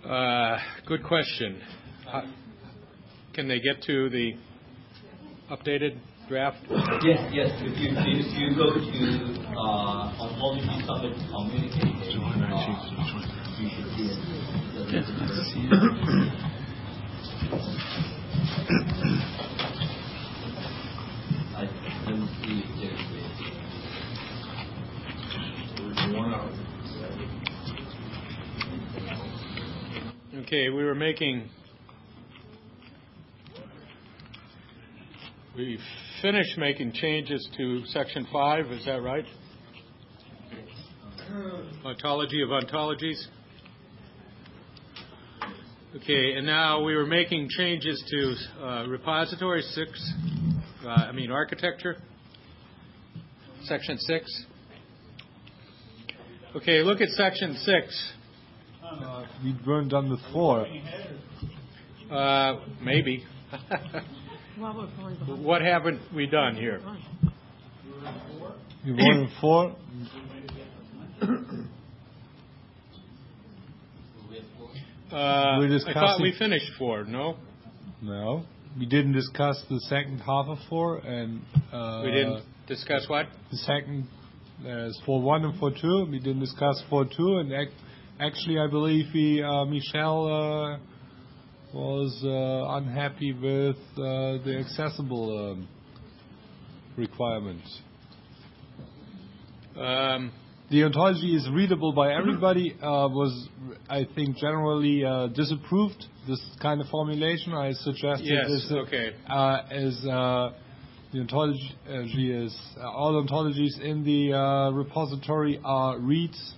Good question. Can they get to the updated draft? Yes. If you go to ontology summit communicate, you should see it. I didn't see it there. Okay, we finished making changes to Section 5, is that right? Ontology of ontologies. Okay, and now we were making changes to repository 6, architecture, Section 6. Okay, look at Section 6. We weren't done with 4. Maybe. What haven't we done here? You were in 4? I thought we finished 4, no? No. We didn't discuss the second half of 4. And we didn't discuss what? The second, there's 4.1 and 4.2. We didn't discuss 4.2. And actually, I believe Michel was unhappy with the accessible requirements. The ontology is readable by everybody. Was, I think, generally disapproved. This kind of formulation I suggested. Yes. Okay. The ontology is all ontologies in the repository are reads.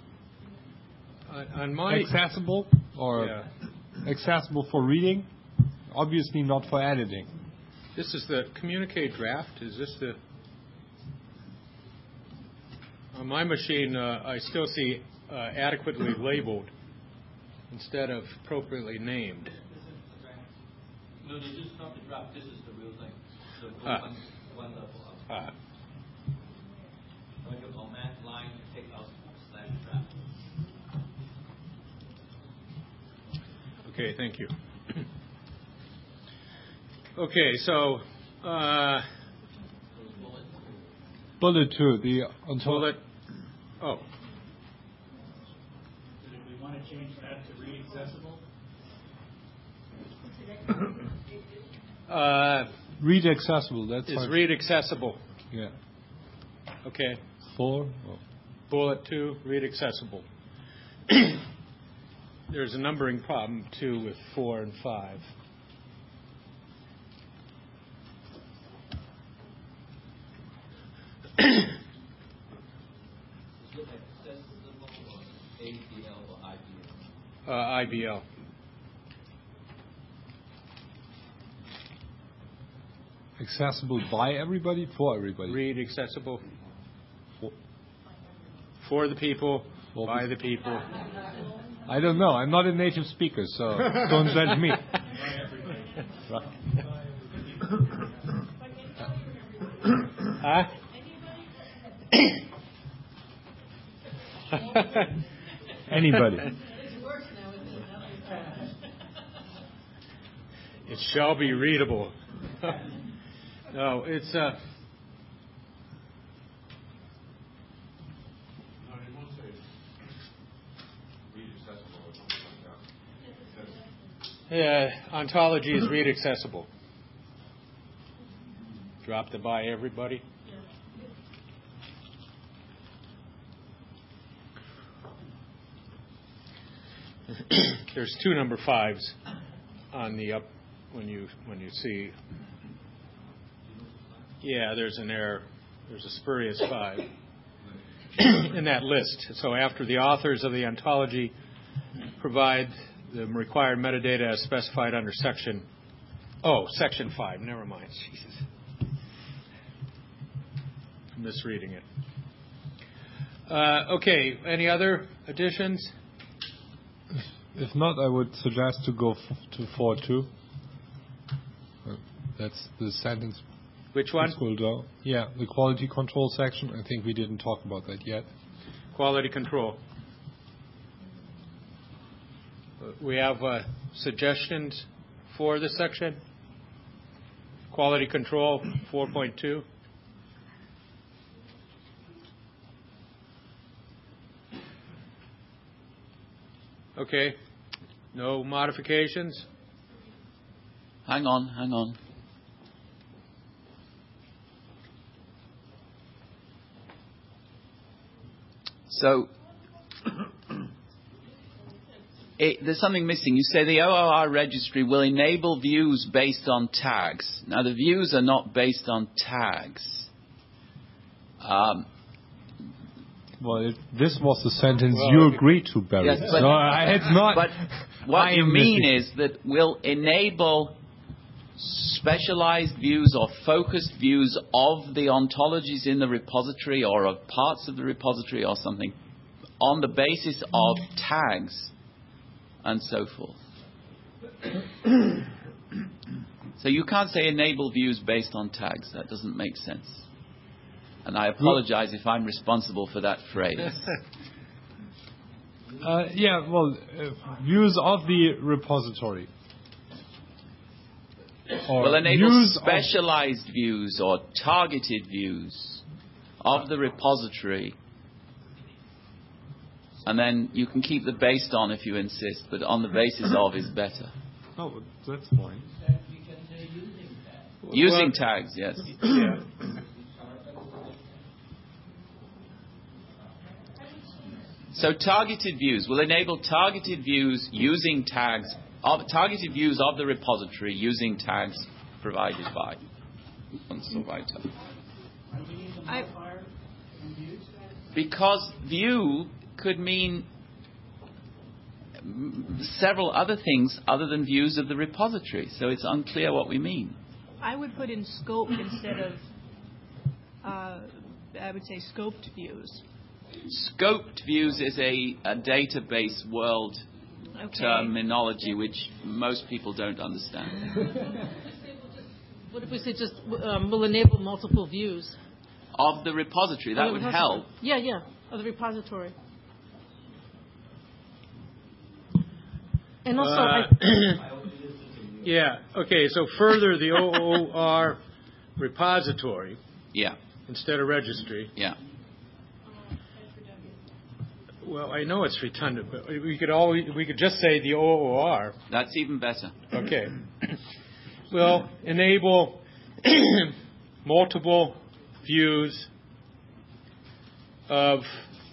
Accessible or accessible for reading, obviously not for editing. This is the communicate draft. Is this the? On my machine, I still see adequately labeled instead of appropriately named. No, this is not the draft. This is the real thing. The one level up. When you command line, take out /draft. Okay, thank you. Okay, so bullet 2, the bullet. Oh. Did we want to change that to read accessible? Read accessible. That's is read accessible. Yeah. Okay. 4. Oh. Bullet 2, read accessible. There's a numbering problem, too, with 4 and 5. IBL. Accessible by everybody, for everybody. Read accessible for the people, by the people. I don't know. I'm not a native speaker, so don't judge me. Huh? Anybody. It shall be readable. No, it's ontology is read accessible. Drop the by everybody. There's 2 number 5s on the up when you see. Yeah, there's an error. There's a spurious 5 in that list. So after the authors of the ontology provide the required metadata as specified under Section 5. Never mind. Jesus. I'm misreading it. Okay. Any other additions? If not, I would suggest to go to 4.2. That's the sentence. Which one? Yeah, the quality control section. I think we didn't talk about that yet. Quality control. We have suggestions for this section. Quality control 4.2. Okay. No modifications? Hang on. So, there's something missing. You say the OOR registry will enable views based on tags. Now, the views are not based on tags. Well, this was the sentence you agreed to, Barry. Yes, but, it's not. But what you mean is that will enable specialized views or focused views of the ontologies in the repository or of parts of the repository or something on the basis of tags and so forth. So you can't say enable views based on tags. That doesn't make sense. And I apologize if I'm responsible for that phrase. Views of the repository. Will enable specialized views or targeted views of the repository. And then you can keep the based on if you insist, but on the basis of is better. Oh, that's fine. Using tags, yes. Yeah. So targeted views will enable targeted views using tags, targeted views of the repository using tags provided by Unsolviter. Because view could mean several other things other than views of the repository, so it's unclear what we mean. I would put in scope instead of, I would say scoped views. Scoped views is a database world terminology which most people don't understand. What if we say just will enable multiple views? Of the repository, that would help. Yeah, of the repository. And also, yeah, okay, so further the OOR repository instead of registry. Yeah. Well, I know it's redundant, but we could just say the OOR. That's even better. Okay. Will enable multiple views of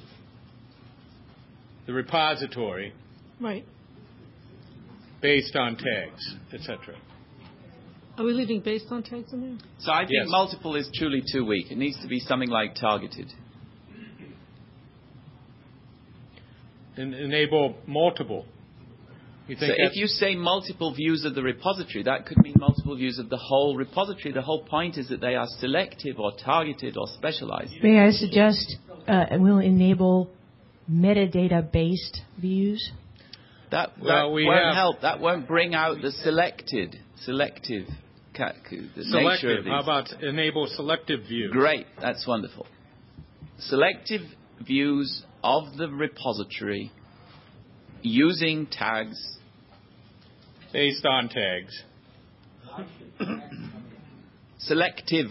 the repository. Right. Based on tags, etc. Are we leaving based on tags in there? So I think multiple is truly too weak. It needs to be something like targeted. And enable multiple. You think so if you say multiple views of the repository, that could mean multiple views of the whole repository. The whole point is that they are selective or targeted or specialized. May I suggest will enable metadata-based views? That won't help. That won't bring out the selective nature of these. How about enable selective views? Great, that's wonderful. Selective views of the repository using tags. Based on tags. Selective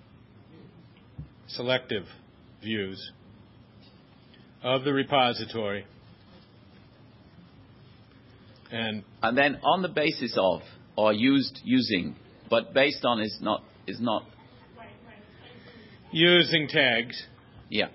views of the repository. And then on the basis of or using, but based on is not using tags. Yeah.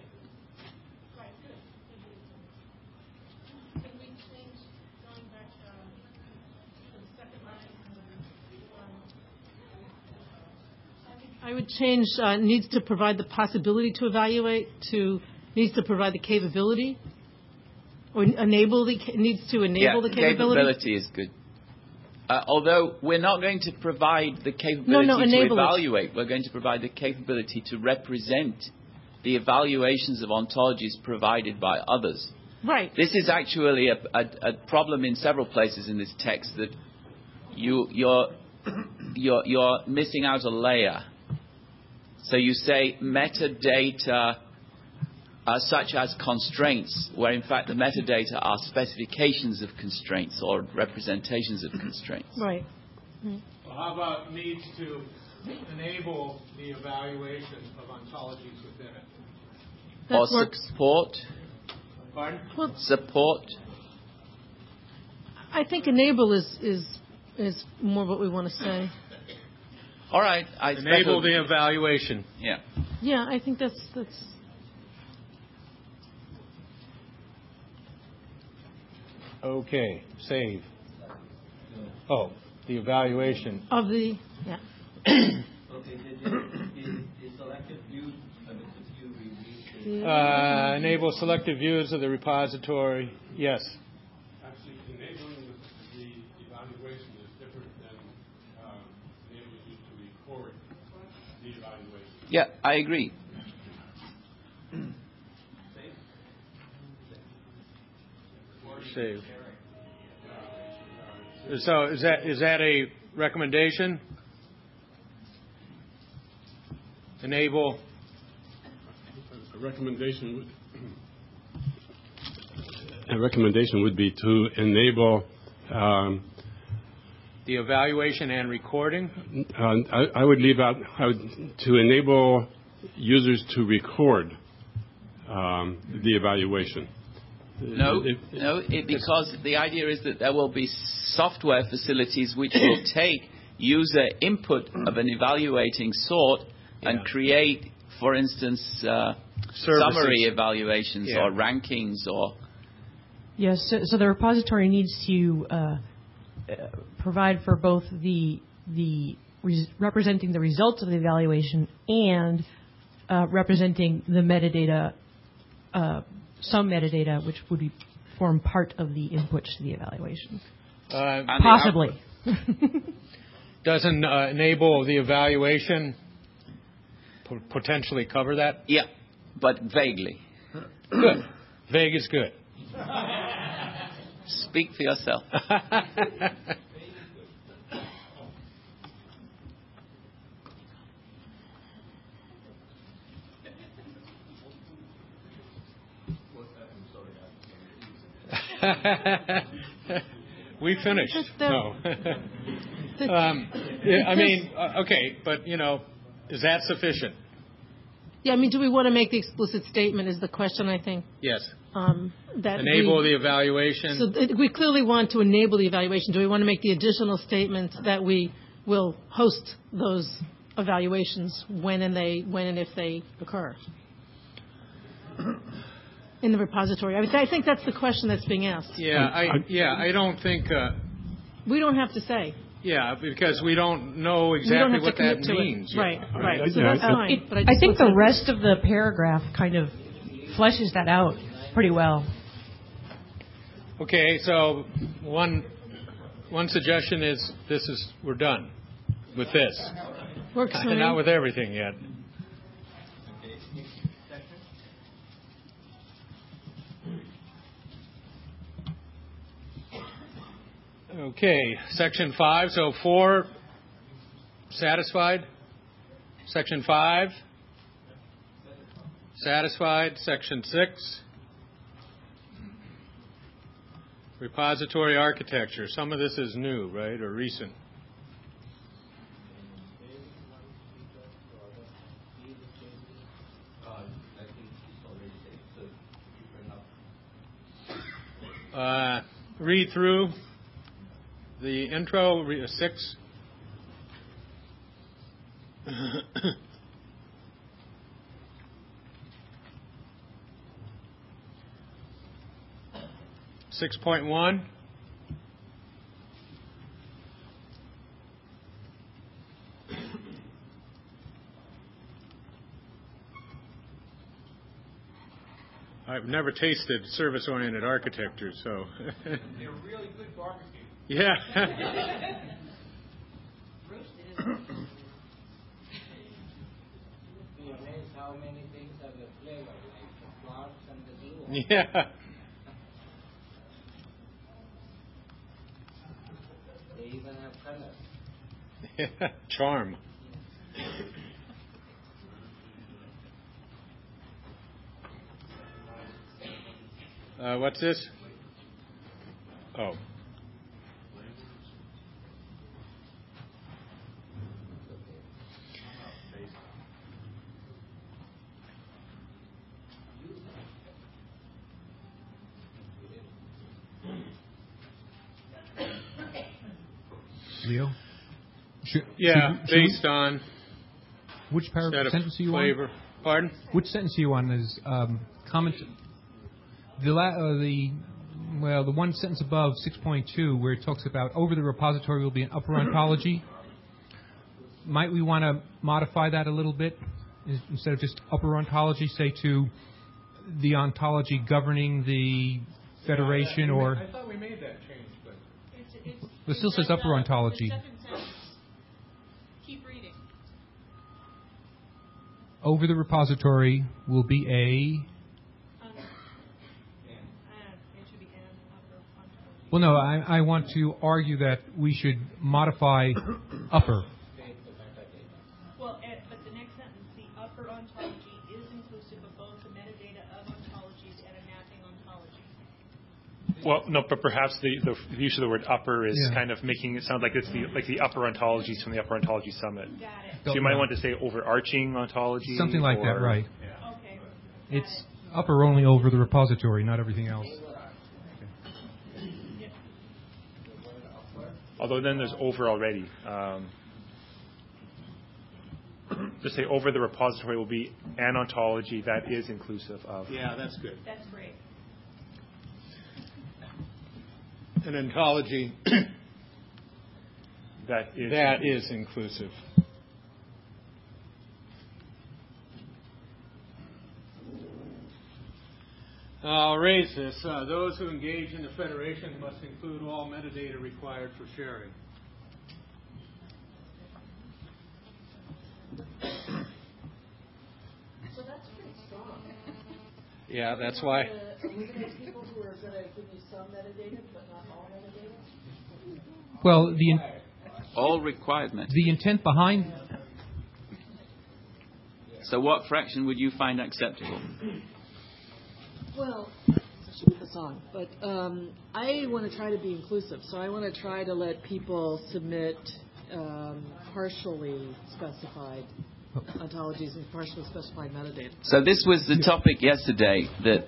I would change needs to provide the possibility to evaluate to needs to provide the capability. Or needs to enable the capability? Capability is good. Although we're not going to provide the capability to evaluate, we're going to provide the capability to represent the evaluations of ontologies provided by others. Right. This is actually a problem in several places in this text that you're missing out a layer. So you say metadata such as constraints, where in fact the metadata are specifications of constraints or representations of constraints. Right. Well, how about needs to enable the evaluation of ontologies within it? That Or works. support? Pardon? Well, Support? I think enable is more what we want to say. All right. Enable the evaluation. Yeah. Yeah, I think that's Okay. Save. Oh, the evaluation. of the yeah. Okay, the selected view, could you read Enable selective views of the repository. Yes. Actually, enabling the evaluation is different than enabling you to record the evaluation. Yeah, I agree. Save. So is that a recommendation? Enable. A recommendation would be to enable The evaluation and recording. I would leave out to enable users to record the evaluation. Because the idea is that there will be software facilities which will take user input of an evaluating sort and create, for instance, summary evaluations or rankings or. Yes, so the repository needs to provide for both the representing the results of the evaluation and representing the metadata, some metadata which would form part of the inputs to the evaluation. Possibly. Doesn't enable the evaluation potentially cover that? Yeah, but vaguely. Good. Vague is good. Speak for yourself. We finished. No. I mean, okay, but, is that sufficient? Yeah, I mean, do we want to make the explicit statement is the question, I think. Yes. That enable the evaluation. So we clearly want to enable the evaluation. Do we want to make the additional statement that we will host those evaluations when and if they occur in the repository? I think that's the question that's being asked. I don't think. We don't have to say. Yeah, because we don't know exactly what that means. Right. So that's fine. I think the rest of the paragraph kind of fleshes that out pretty well. Okay, so one suggestion is we're done with this. Works for me. Not with everything yet. Okay, Section 5. So 4, satisfied. Section 5, satisfied. Section 6, repository architecture. Some of this is new, right, or recent. Read through the intro, 6. .1. I've never tasted service-oriented architecture, so. They're really good barbecue. Yeah. Be amazed how many things have a flavor, like the quartz and the glue. Yeah. They even have color. Yeah. Charm. What's this? Oh. Leo? Based on which sentence are you flavor. on? Pardon? Which sentence are you on? Is comment the one sentence above 6.2 where it talks about over the repository will be an upper ontology. Might we want to modify that a little bit instead of just upper ontology, say to the ontology governing the federation or? I thought we made that change, but it still says upper ontology. Keep reading. Over the repository will be a. It should be an upper ontology. Well, no, I want to argue that we should modify upper. Well, but the next sentence, the upper ontology is inclusive of both the metadata of ontologies and a mapping ontology. Well, no, but perhaps the use of the word upper is kind of making it sound like it's the upper ontologies from the Upper Ontology Summit. Got it. So you might want to say overarching ontology. Something like that, right. Yeah. Okay. It's upper only over the repository, not everything else. Although then there's over already. Just say over the repository will be an ontology that is inclusive of. Yeah, that's good. That's great. An ontology that is inclusive. I'll raise this. Those who engage in the Federation must include all metadata required for sharing. So that's pretty strong. Yeah, that's why. Eliminate people who are going to give you some metadata, but not all metadata? Well, all required metadata. The intent behind. So, what fraction would you find acceptable? Well, I should put this on, but I want to try to be inclusive, so I want to try to let people submit partially specified ontologies and partially specified metadata. So this was the topic yesterday.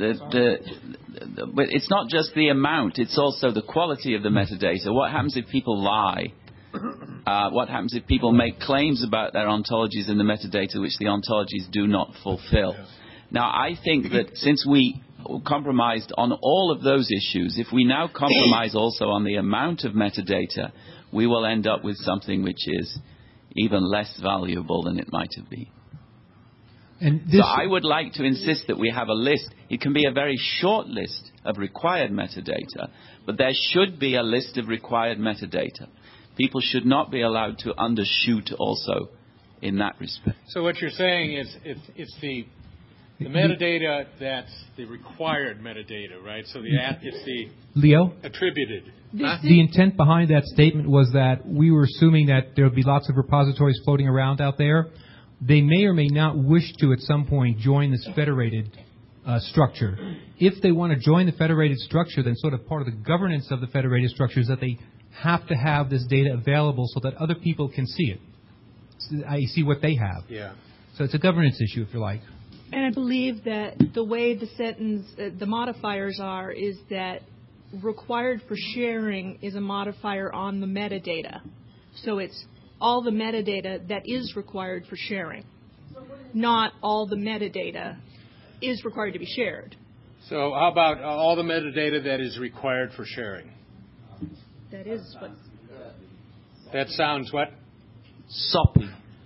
But it's not just the amount; it's also the quality of the metadata. What happens if people lie? What happens if people make claims about their ontologies in the metadata which the ontologies do not fulfill? Now, I think that since we compromised on all of those issues, if we now compromise also on the amount of metadata, we will end up with something which is even less valuable than it might have been. So I would like to insist that we have a list. It can be a very short list of required metadata, but there should be a list of required metadata. People should not be allowed to undershoot also in that respect. So what you're saying is it's the metadata that's the required metadata, right? So it's the Leo? Attributed. The intent behind that statement was that we were assuming that there would be lots of repositories floating around out there. They may or may not wish to at some point join this federated structure. If they want to join the federated structure, then sort of part of the governance of the federated structure is that they have to have this data available so that other people can see it. I see what they have. Yeah. So it's a governance issue, if you like. And I believe that the way the sentence, the modifiers are, is that required for sharing is a modifier on the metadata. So it's all the metadata that is required for sharing, not all the metadata is required to be shared. So how about all the metadata that is required for sharing? That is what... That sounds what? Soppy.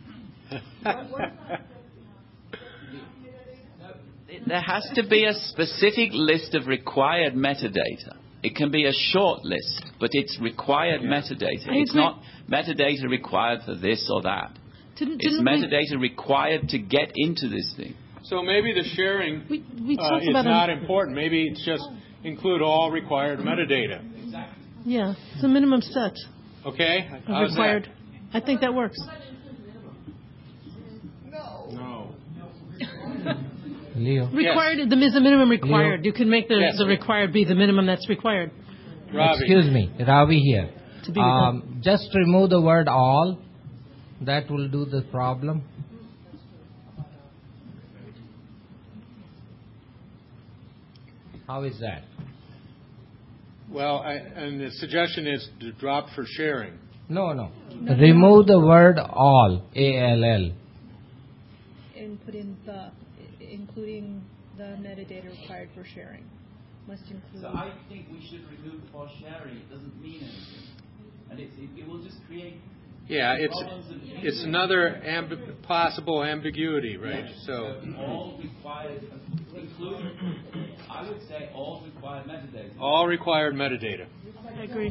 There has to be a specific list of required metadata. It can be a short list, but it's required metadata. It's not metadata required for this or that. It's metadata required to get into this thing. So maybe the sharing we talked is about not important. Maybe it's just include all required metadata. Yeah, it's a minimum set. Okay? How's Required. That? I think that works. No. Leo. Required, yes. The minimum required. Leo. You can make the required be the minimum that's required. Ravi. Excuse me, Ravi here. Just remove the word all. That will do the problem. How is that? Well, and the suggestion is to drop for sharing. No. Remove the word all, A-L-L. And put in including the metadata required for sharing. Must include. So I think we should remove for sharing. It doesn't mean anything. And it will just create... Yeah, it's another possible ambiguity, right? So all required, including, I would say all required metadata. All required metadata. I agree.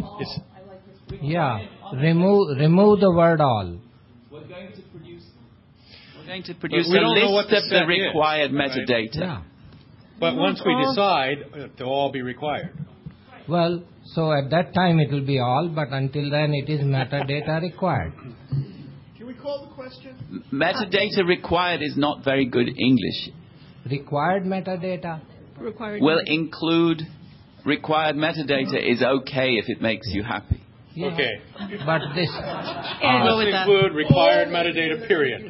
Remove the word all. We're going to produce a list of the required metadata. Right? Yeah. But once we decide, they'll all be required. Well, so at that time it will be all, but until then it is metadata required. Can we call the question? Metadata required is not very good English. Required metadata? Will include required metadata is okay if it makes you happy. Yeah. Okay. But this... must include required metadata, period.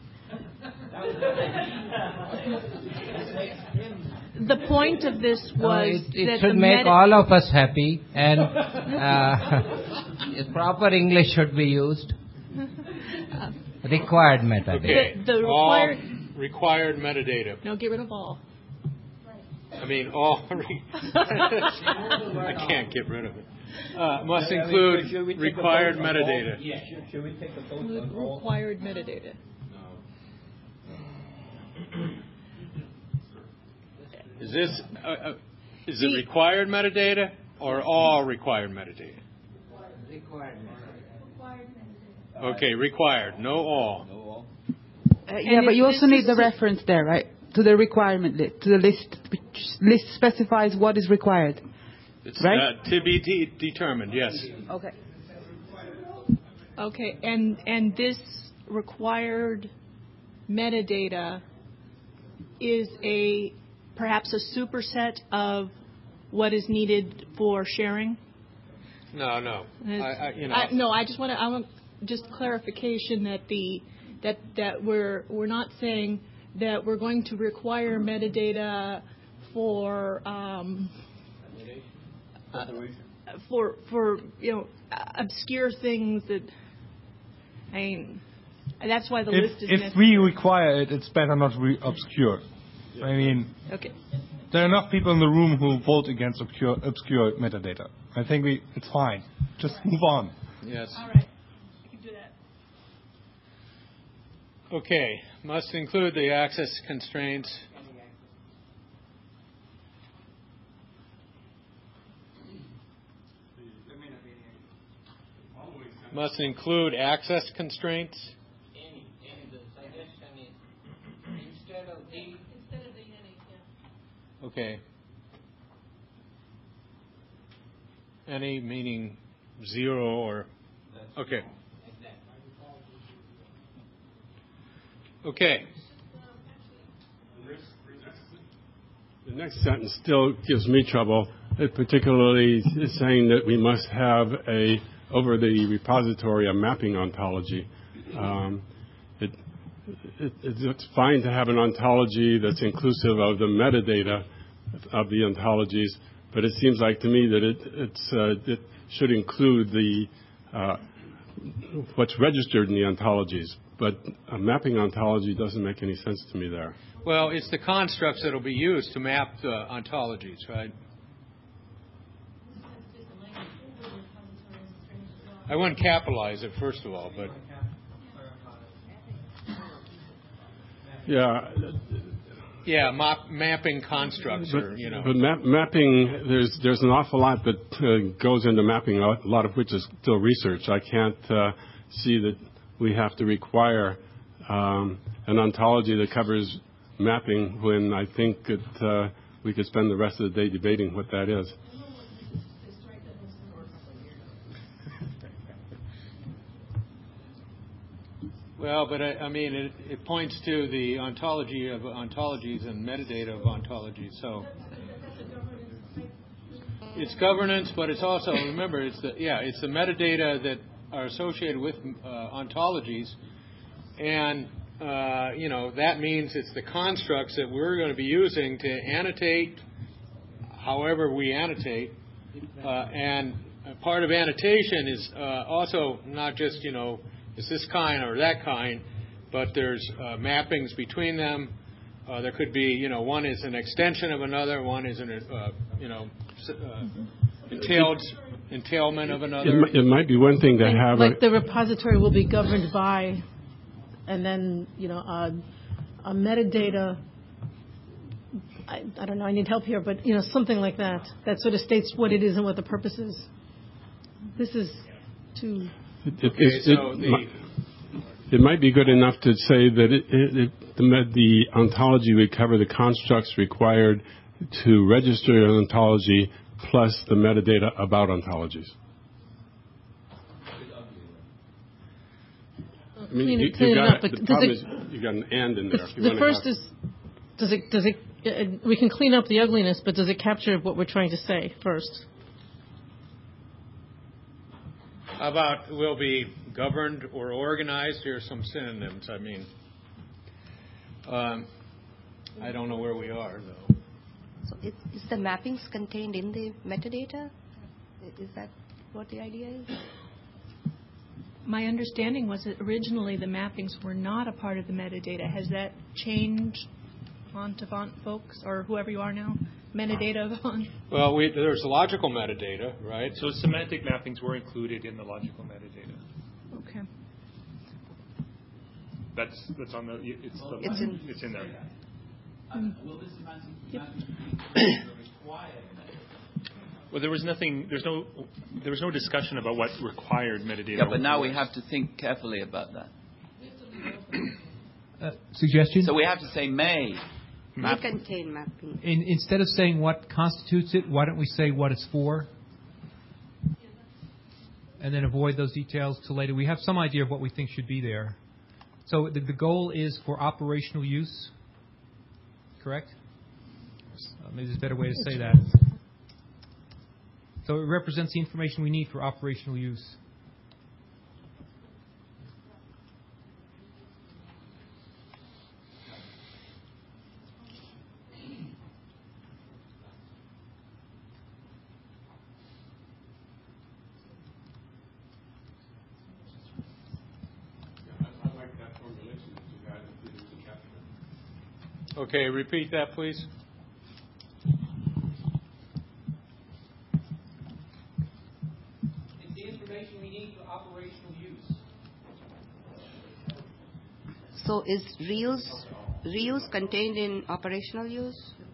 The point of this was it should make all of us happy, and proper English should be used. Required metadata. Okay. The required metadata. No, get rid of all. I mean, all. I can't get rid of it. Must include required metadata. Should we take a vote on all? Required metadata. Is this is it required metadata or all required metadata? Required metadata. Okay, required, no all. Yeah, but you also need the reference there, right? To the requirement list, to the list, which list specifies what is required. It's right? To be determined, yes. Okay. Okay, and this required metadata is perhaps a superset of what is needed for sharing? No. I just want just clarification that we're not saying that we're going to require metadata for obscure things that that's why the list is necessary. If we require it, it's better not obscure. I mean, okay. There are enough people in the room who vote against obscure metadata. I think it's fine. Just move on. Yes. All right. You can do that. Okay. Must include the access constraints. Must include access constraints. The suggestion is instead of the Okay. Any meaning 0 or... Okay. Okay. The next sentence still gives me trouble. It particularly is saying that we must have over the repository a mapping ontology. It's fine to have an ontology that's inclusive of the metadata of the ontologies, but it seems like to me that it should include what's registered in the ontologies. But a mapping ontology doesn't make any sense to me there. Well, it's the constructs that will be used to map the ontologies, right? I wouldn't capitalize it, first of all, but... Yeah, mapping constructs, But mapping, there's an awful lot that goes into mapping, a lot of which is still research. I can't see that we have to require an ontology that covers mapping when I think that we could spend the rest of the day debating what that is. Well, but I mean, it points to the ontology of ontologies and metadata of ontologies. So it's governance, but it's also, remember, it's the metadata that are associated with ontologies, and that means it's the constructs that we're going to be using to annotate, however we annotate, and part of annotation is also not just is this kind or that kind, but there's mappings between them. There could be, one is an extension of another, one is an, entailment of another. It might be one thing to have the repository will be governed by, and then a metadata. I don't know. I need help here, but something like that. That sort of states what it is and what the purpose is. This is too. It might be good enough to say that the ontology would cover the constructs required to register an ontology plus the metadata about ontologies. I mean, you got an and in there. The first is, does it? We can clean up the ugliness, but does it capture what we're trying to say first? How about will be governed or organized? Here are some synonyms. I mean, I don't know where we are, though. So is the mappings contained in the metadata? Is that what the idea is? My understanding was that originally the mappings were not a part of the metadata. Has that changed, Font folks, or whoever you are now? Metadata on? Well, there's logical metadata, right? So semantic mappings were included in the logical metadata. Okay. That's on the. It's in there. Will the semantic be required? Well, there was no discussion about what required metadata. Yeah, but now we have to think carefully about that. Suggestion? So we have to say may. May contain mapping. Instead of saying what constitutes it, why don't we say what it's for? And then avoid those details till later. We have some idea of what we think should be there. So the goal is for operational use, correct? Maybe there's a better way to say that. So it represents the information we need for operational use. Okay, repeat that, please. It's the information we need for operational use. So is reuse contained in operational use?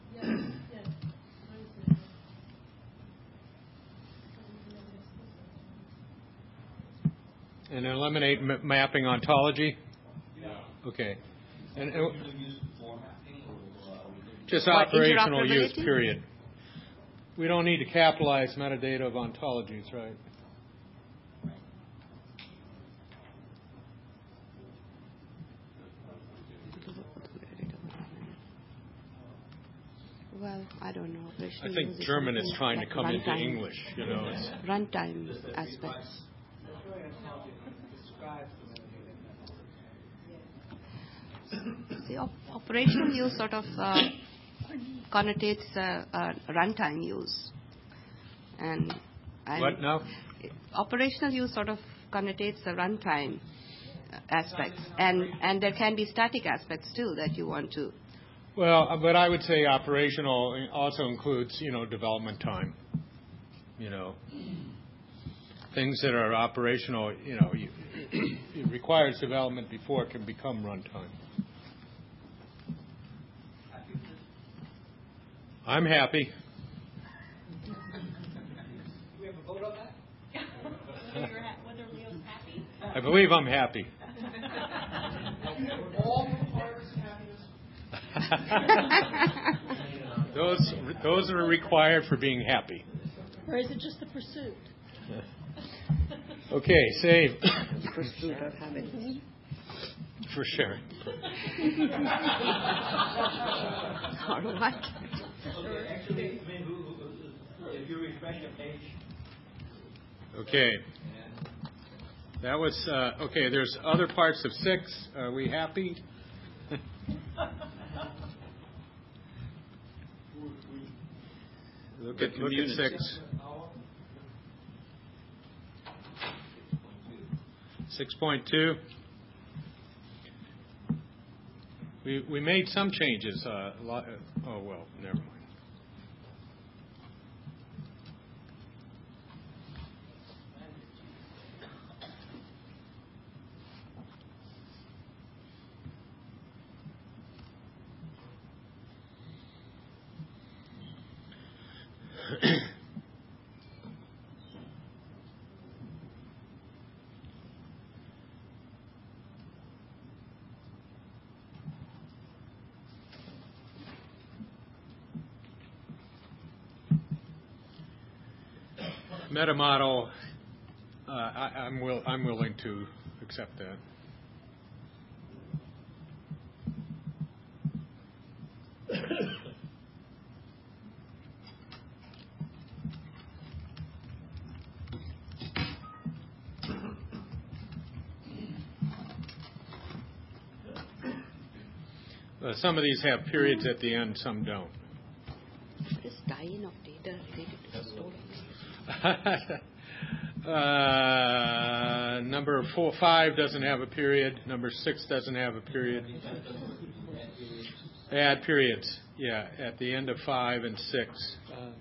And eliminate mapping ontology? Yeah. Okay. And just operational use, period. We don't need to capitalize metadata of ontologies, right? Well, I don't know. I think German is trying to come into English. It's runtime aspects. The operational use sort of connotates runtime use. And what now? Operational use sort of connotates the runtime aspects. And there can be static aspects, too, that you want to. Well, but I would say operational also includes, development time. Things that are operational, it requires development before it can become runtime. I'm happy. Do we have a vote on that? Whether Leo's happy? I believe I'm happy. All requires happiness. Those are required for being happy. Or is it just the pursuit? Okay, save. Pursuit of happiness. for sharing. Or what? Okay, actually, if you refresh the page. Okay. That was, okay, there's other parts of 6. Are we happy? Look at 6. 6.2. We made some changes. Oh, well, never mind. Meta model, I'm willing to accept that. Some of these have periods at the end, some don't. What is tie-in of data related to the story? Number 5 doesn't have a period. Number 6 doesn't have a period. Add periods, yeah, at the end of 5 and 6.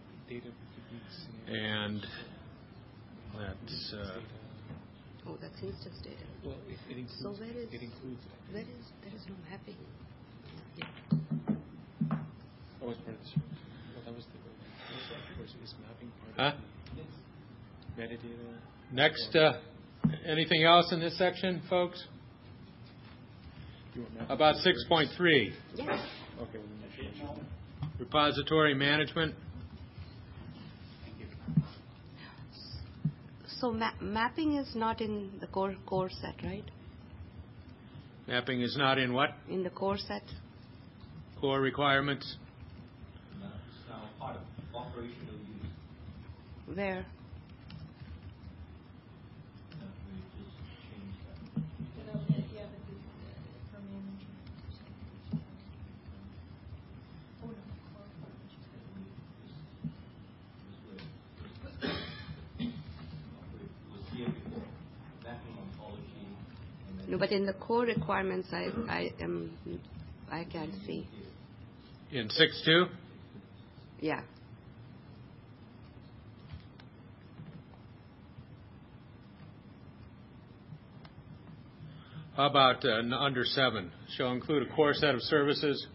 And that's. Oh, that's instance data. Well, it includes. So there is no mapping. Yeah. Oh, it's part of the service. Well, that was the course is mapping part of the metadata. Next, anything else in this section, folks? About 6.3. Yes. Okay. Repository management. So mapping is not in the core set, right? Mapping is not in what? In the core set. Core requirements. No, it's now part of operational use. Where? No, but in the core requirements, I can't see. In 6.2? Yeah. How about under 7? Shall include a core set of services.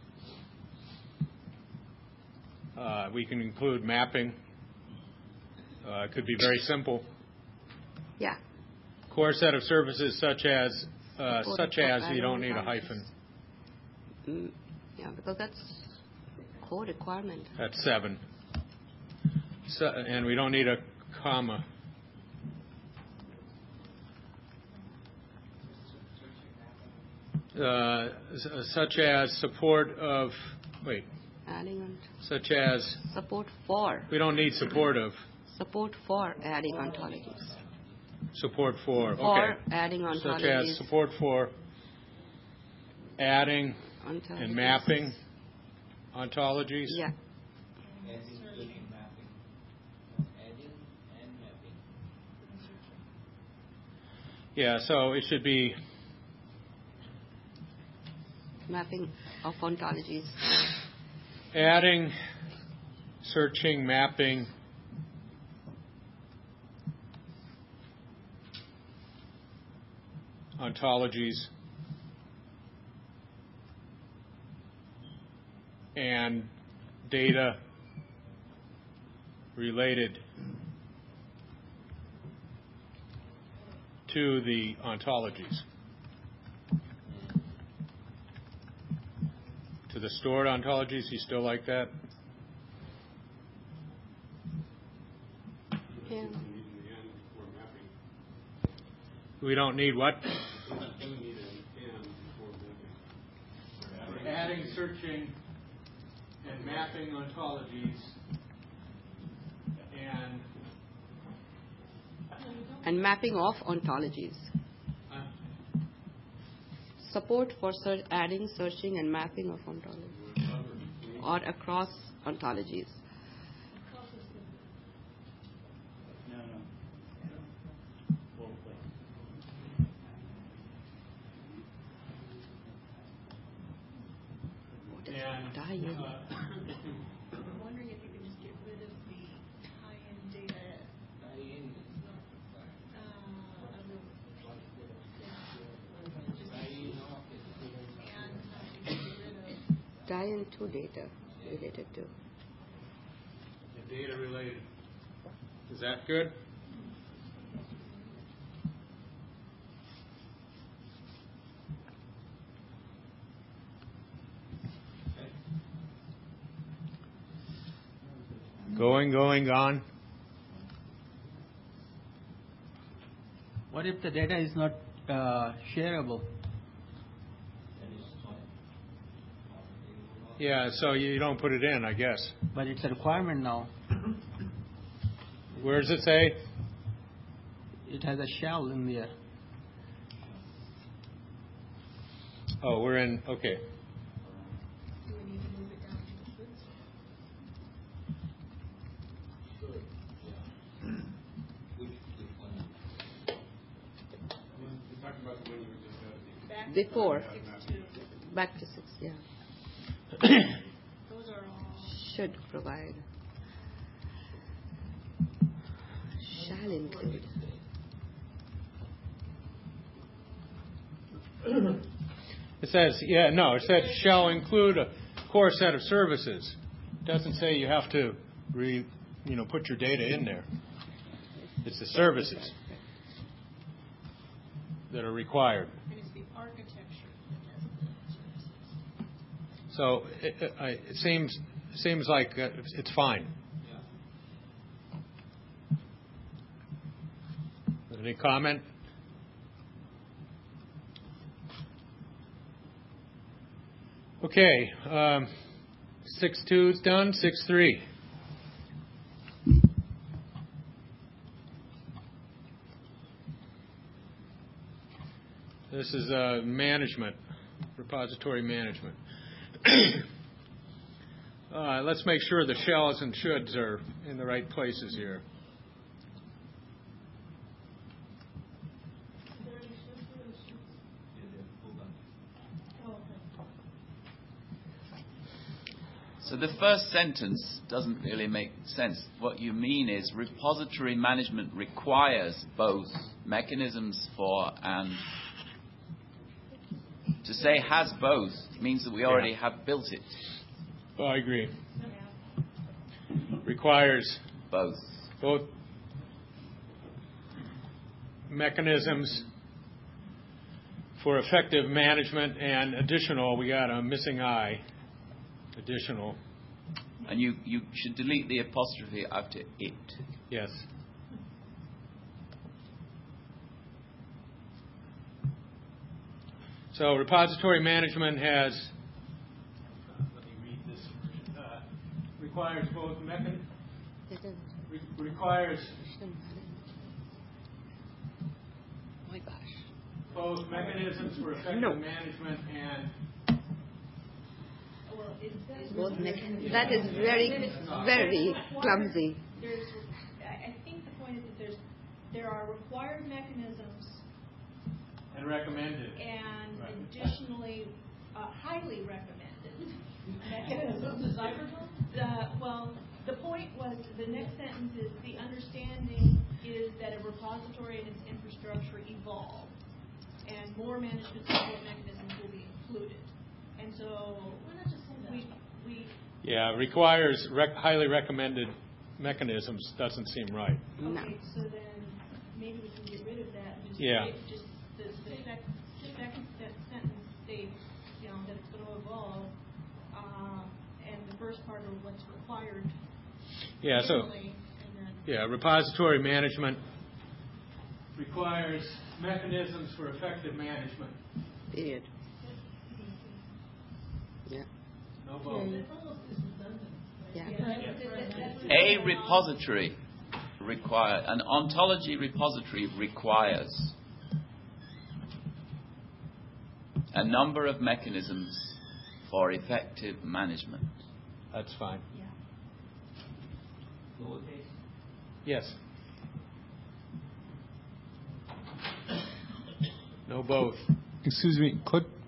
We can include mapping. It could be very simple. Yeah. Core set of services such as you don't need a hyphen. Yeah, because that's core requirement. That's 7. So, and we don't need a comma. Such as support of, wait. Adding on. Such as. Support for. We don't need support of. Support for adding ontologies. Support for. For okay. adding ontologies. Such as support for adding ontologies. And mapping ontologies. Yeah. Yeah, so it should be mapping of ontologies. Adding, searching, mapping, ontologies, and data related to the ontologies. To the stored ontologies, you still like that? Yeah. We don't need what? searching and mapping ontologies and mapping of ontologies. Support for adding, searching, and mapping of ontologies or across ontologies. I'm wondering if you could just get rid of the tie-in data. Tie-in to data related to. The data related. Is that good? Going, gone. What if the data is not shareable? Yeah, so you don't put it in, I guess. But it's a requirement now. Where does it say? It has a shell in there. Oh, we're in, okay. Before. Back to 6, yeah. Those are all. Should provide. Shall include. It says, it said shall include a core set of services. It doesn't say you have to put your data in there. It's the services that are required. And it's the architecture. So it seems like it's fine. Any comment? Okay, 6.2 is done. 6.3. This is management, repository management. Let's make sure the shalls and shoulds are in the right places here. So the first sentence doesn't really make sense. What you mean is repository management requires both mechanisms for and. To say has both means that we already have built it. Oh, I agree. Requires both mechanisms for effective management and additional. We got a missing I. Additional. And you should delete the apostrophe after it. Yes. So repository management has, let me read this, requires both requires oh my gosh. Both mechanisms for effective management and both mechanisms. That is very, very clumsy. I think the point is that there are required mechanisms and recommended. And additionally, highly recommended mechanisms. Well, the point was the next sentence is the understanding is that a repository and its infrastructure evolve, and more management support mechanisms will be included. And so requires highly recommended mechanisms doesn't seem right. Okay, so then maybe we can get rid of that. And just the second sentence states, that it's going to evolve, and the first part of what's required. Yeah. So. Repository management requires mechanisms for effective management. Period. Yeah. A repository an ontology repository requires a number of mechanisms for effective management. That's fine. Yes. No both. Excuse me,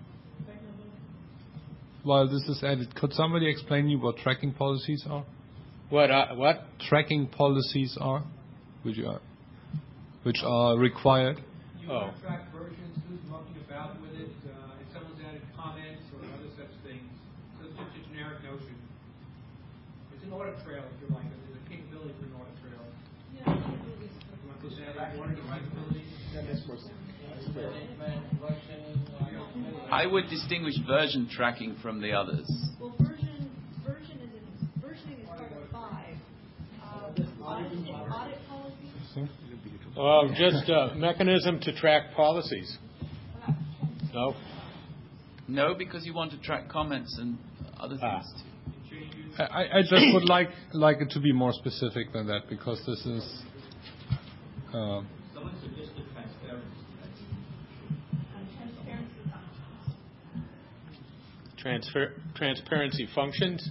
while this is added, could somebody explain me what tracking policies are? What? Tracking policies are, which are required. You want to track versions, who's mucking about with it, if someone's added comments or other such things. So it's just a generic notion. It's an audit trail, if you like. There's a capability for an audit trail. Yeah. You want this added one or two capabilities? I would distinguish version tracking from the others. Well, versioning is part of 5. Audit policies? Just a mechanism to track policies. No? No, because you want to track comments and other things too. I just would like it to be more specific than that, because this is... Someone suggested transparency. Transparency functions?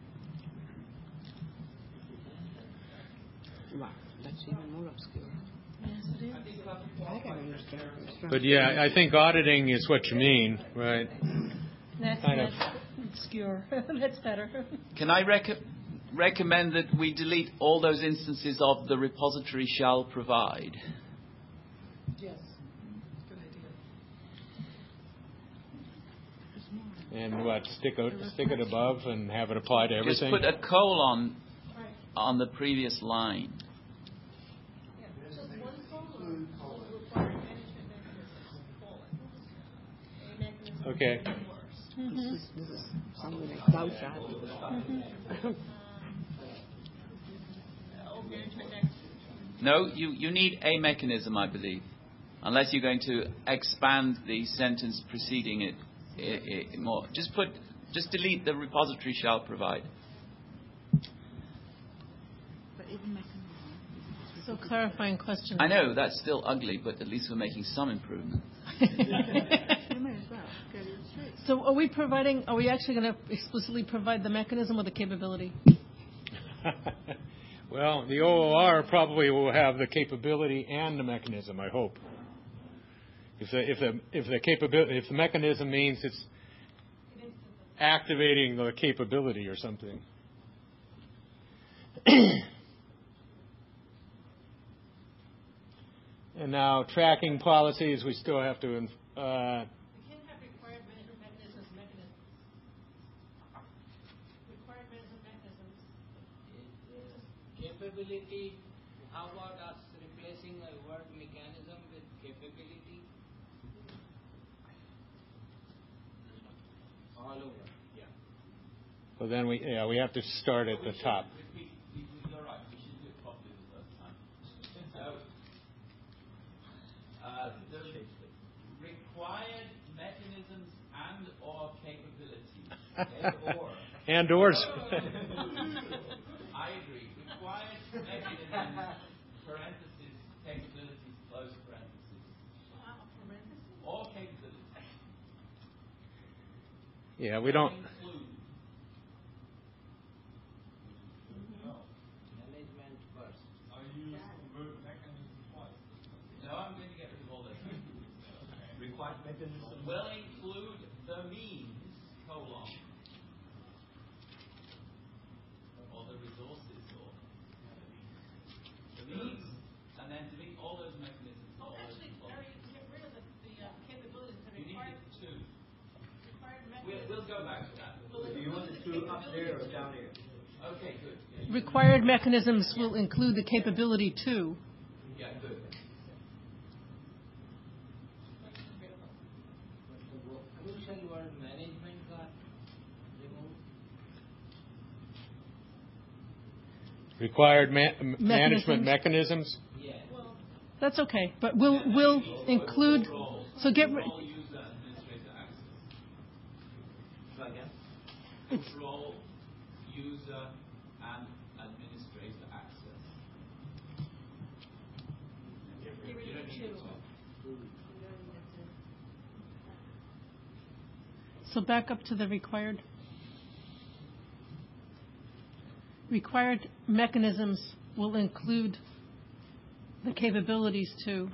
Wow, that's even more obscure. Yes, it is. I can understand. But yeah, I think auditing is what you mean, right? That's obscure. That's better. Can I recommend that we delete all those instances of the repository shall provide? Yes. Good idea. And what, stick it above and have it apply to everything? Just put a colon on the previous line. Okay. This is something like cloud chat. No, you need a mechanism, I believe, unless you're going to expand the sentence preceding it more. Just delete the repository shall provide. So clarifying question. I know that's still ugly, but at least we're making some improvement. So are we actually going to explicitly provide the mechanism or the capability? Well, the OOR probably will have the capability and the mechanism, I hope. If the mechanism means it's activating the capability or something. And now tracking policies, we still have to. We can't have required management mechanisms. Required management mechanisms. Capability. How about us replacing the word mechanism with capability? All over. Yeah. Well, then we have to start at the top. You're right. We should do it properly the first time. The required mechanisms and or capabilities. And ors. I agree. Required mechanisms, parentheses, capabilities, close parentheses. Or capabilities. Yeah, we don't. Management first. No, I'm going to get rid of all those. Required mechanism will include the means, colon, or the resources, or the means, and then delete all those mechanisms. Actually, Larry, get rid of the capabilities that you required. need two. Required mechanisms. We'll go back to that. Do you want the two up there or down here? Okay, good. Required mechanisms will include the capability too. Yeah, good. Crucial word management got removed. Required management mechanisms. Yeah. That's okay, but we'll include. So get rid. control user and administrator access. You don't need to. So back up to the required mechanisms will include the capabilities to,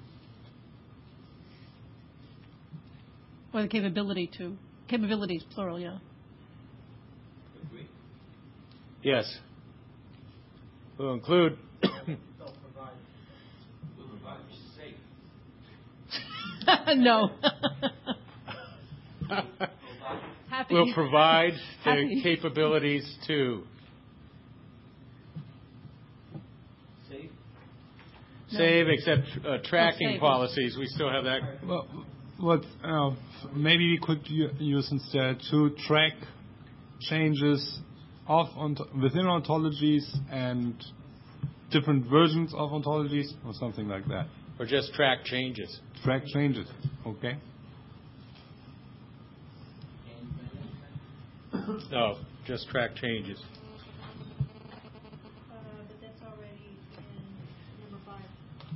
or the capability to, capabilities plural, yeah. Agree? Yes. Will include. Will provide safe. No. Will provide the capabilities to. Save, except tracking policies. We still have that. Well, maybe we could use instead to track changes within ontologies and different versions of ontologies, or something like that. Or just track changes. Track changes. Okay. No, just track changes. But that's already in number 5.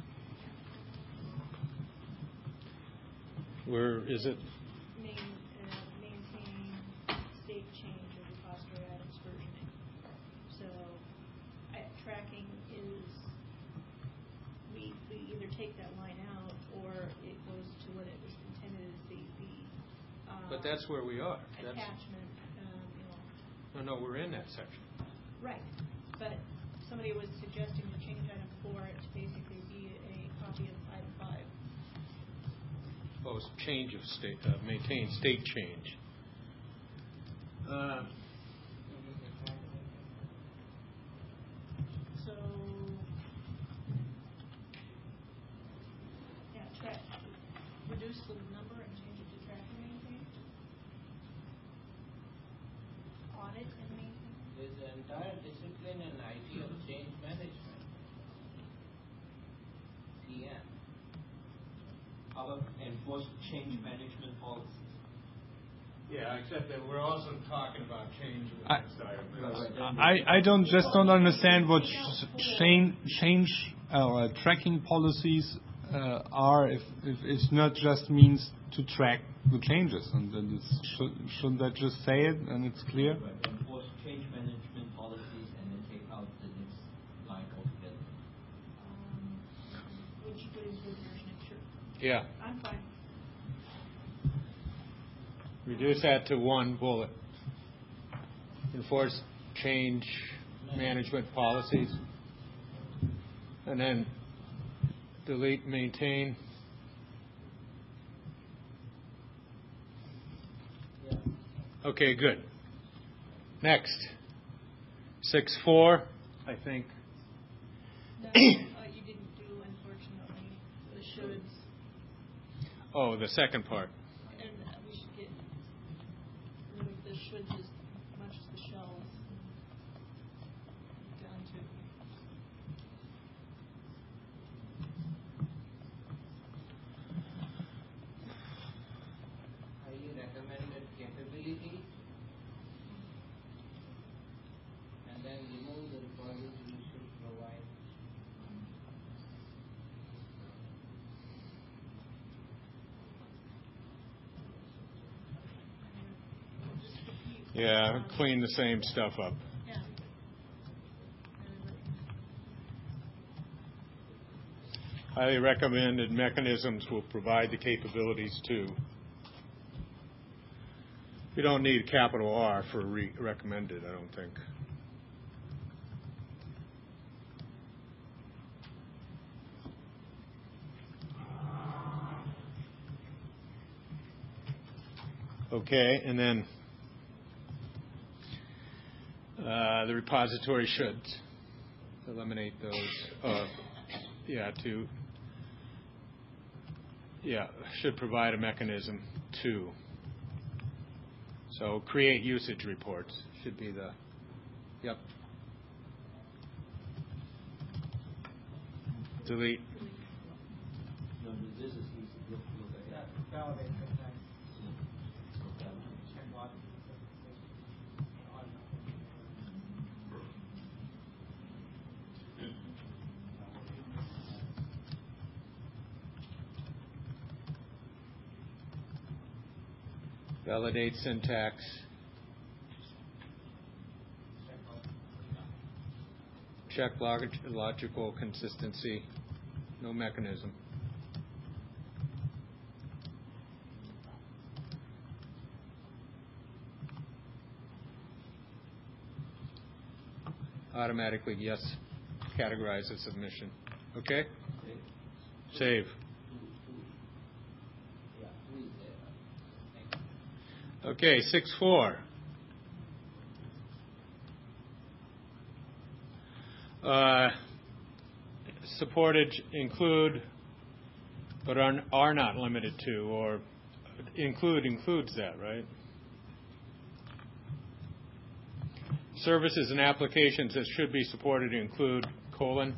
Where is it? Maintain state change of repository items versioning. So tracking is, we either take that line out or it goes to what it was intended as the but that's where we are. Attachment. No, we're in that section. Right. But somebody was suggesting to change item 4 to basically be a copy of item 5. Oh, it's change of state, maintain state change. So, yeah, track. Reduce the number and change it to track and maintain. Audit and maintain. There's an entire discipline in IT of change management. CM. How about enforce change management policies? Yeah, except that we're also talking about change. I don't understand what tracking policies are if it's not just means to track the changes, and then shouldn't that just say it and it's clear? Enforce change management policies and then take out the next line altogether. Would you put into versioning? Sure. Yeah. I'm fine. Reduce that to one bullet. Enforce change management policies. And then delete maintain. Okay, good. Next. 6.4, I think. No, you didn't do, unfortunately, the shoulds. Oh, the second part. And we should get rid of the shoulds as much as the shells. Down to. Highly recommended capability, and then remove the repository should provide. Yeah, clean the same stuff up. Yeah. Highly recommended mechanisms will provide the capabilities to. We don't need capital R for recommended, I don't think. Okay, and then the repository should eliminate those. Should provide a mechanism to. So create usage reports should be the, yep. Delete. No, this is easy. Look at that. Validate. Validate syntax. Check logical consistency. No mechanism. Automatically, yes, categorize as submission. Okay? Save. Okay, 6.4. Supported include, but are not limited to, or includes that, right? Services and applications that should be supported include, colon.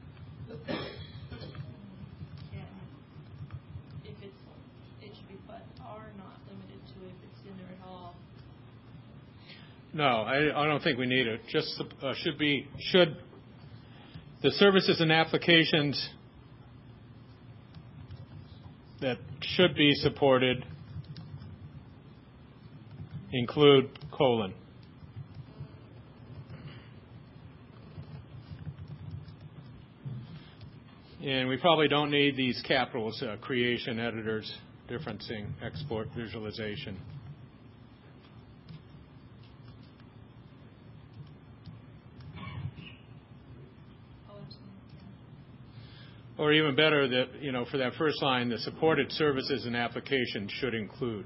No, I don't think we need it. Just should the services and applications that should be supported include, colon. And we probably don't need these capitals, creation, editors, differencing, export, visualization. Or even better, that for that first line, the supported services and applications should include.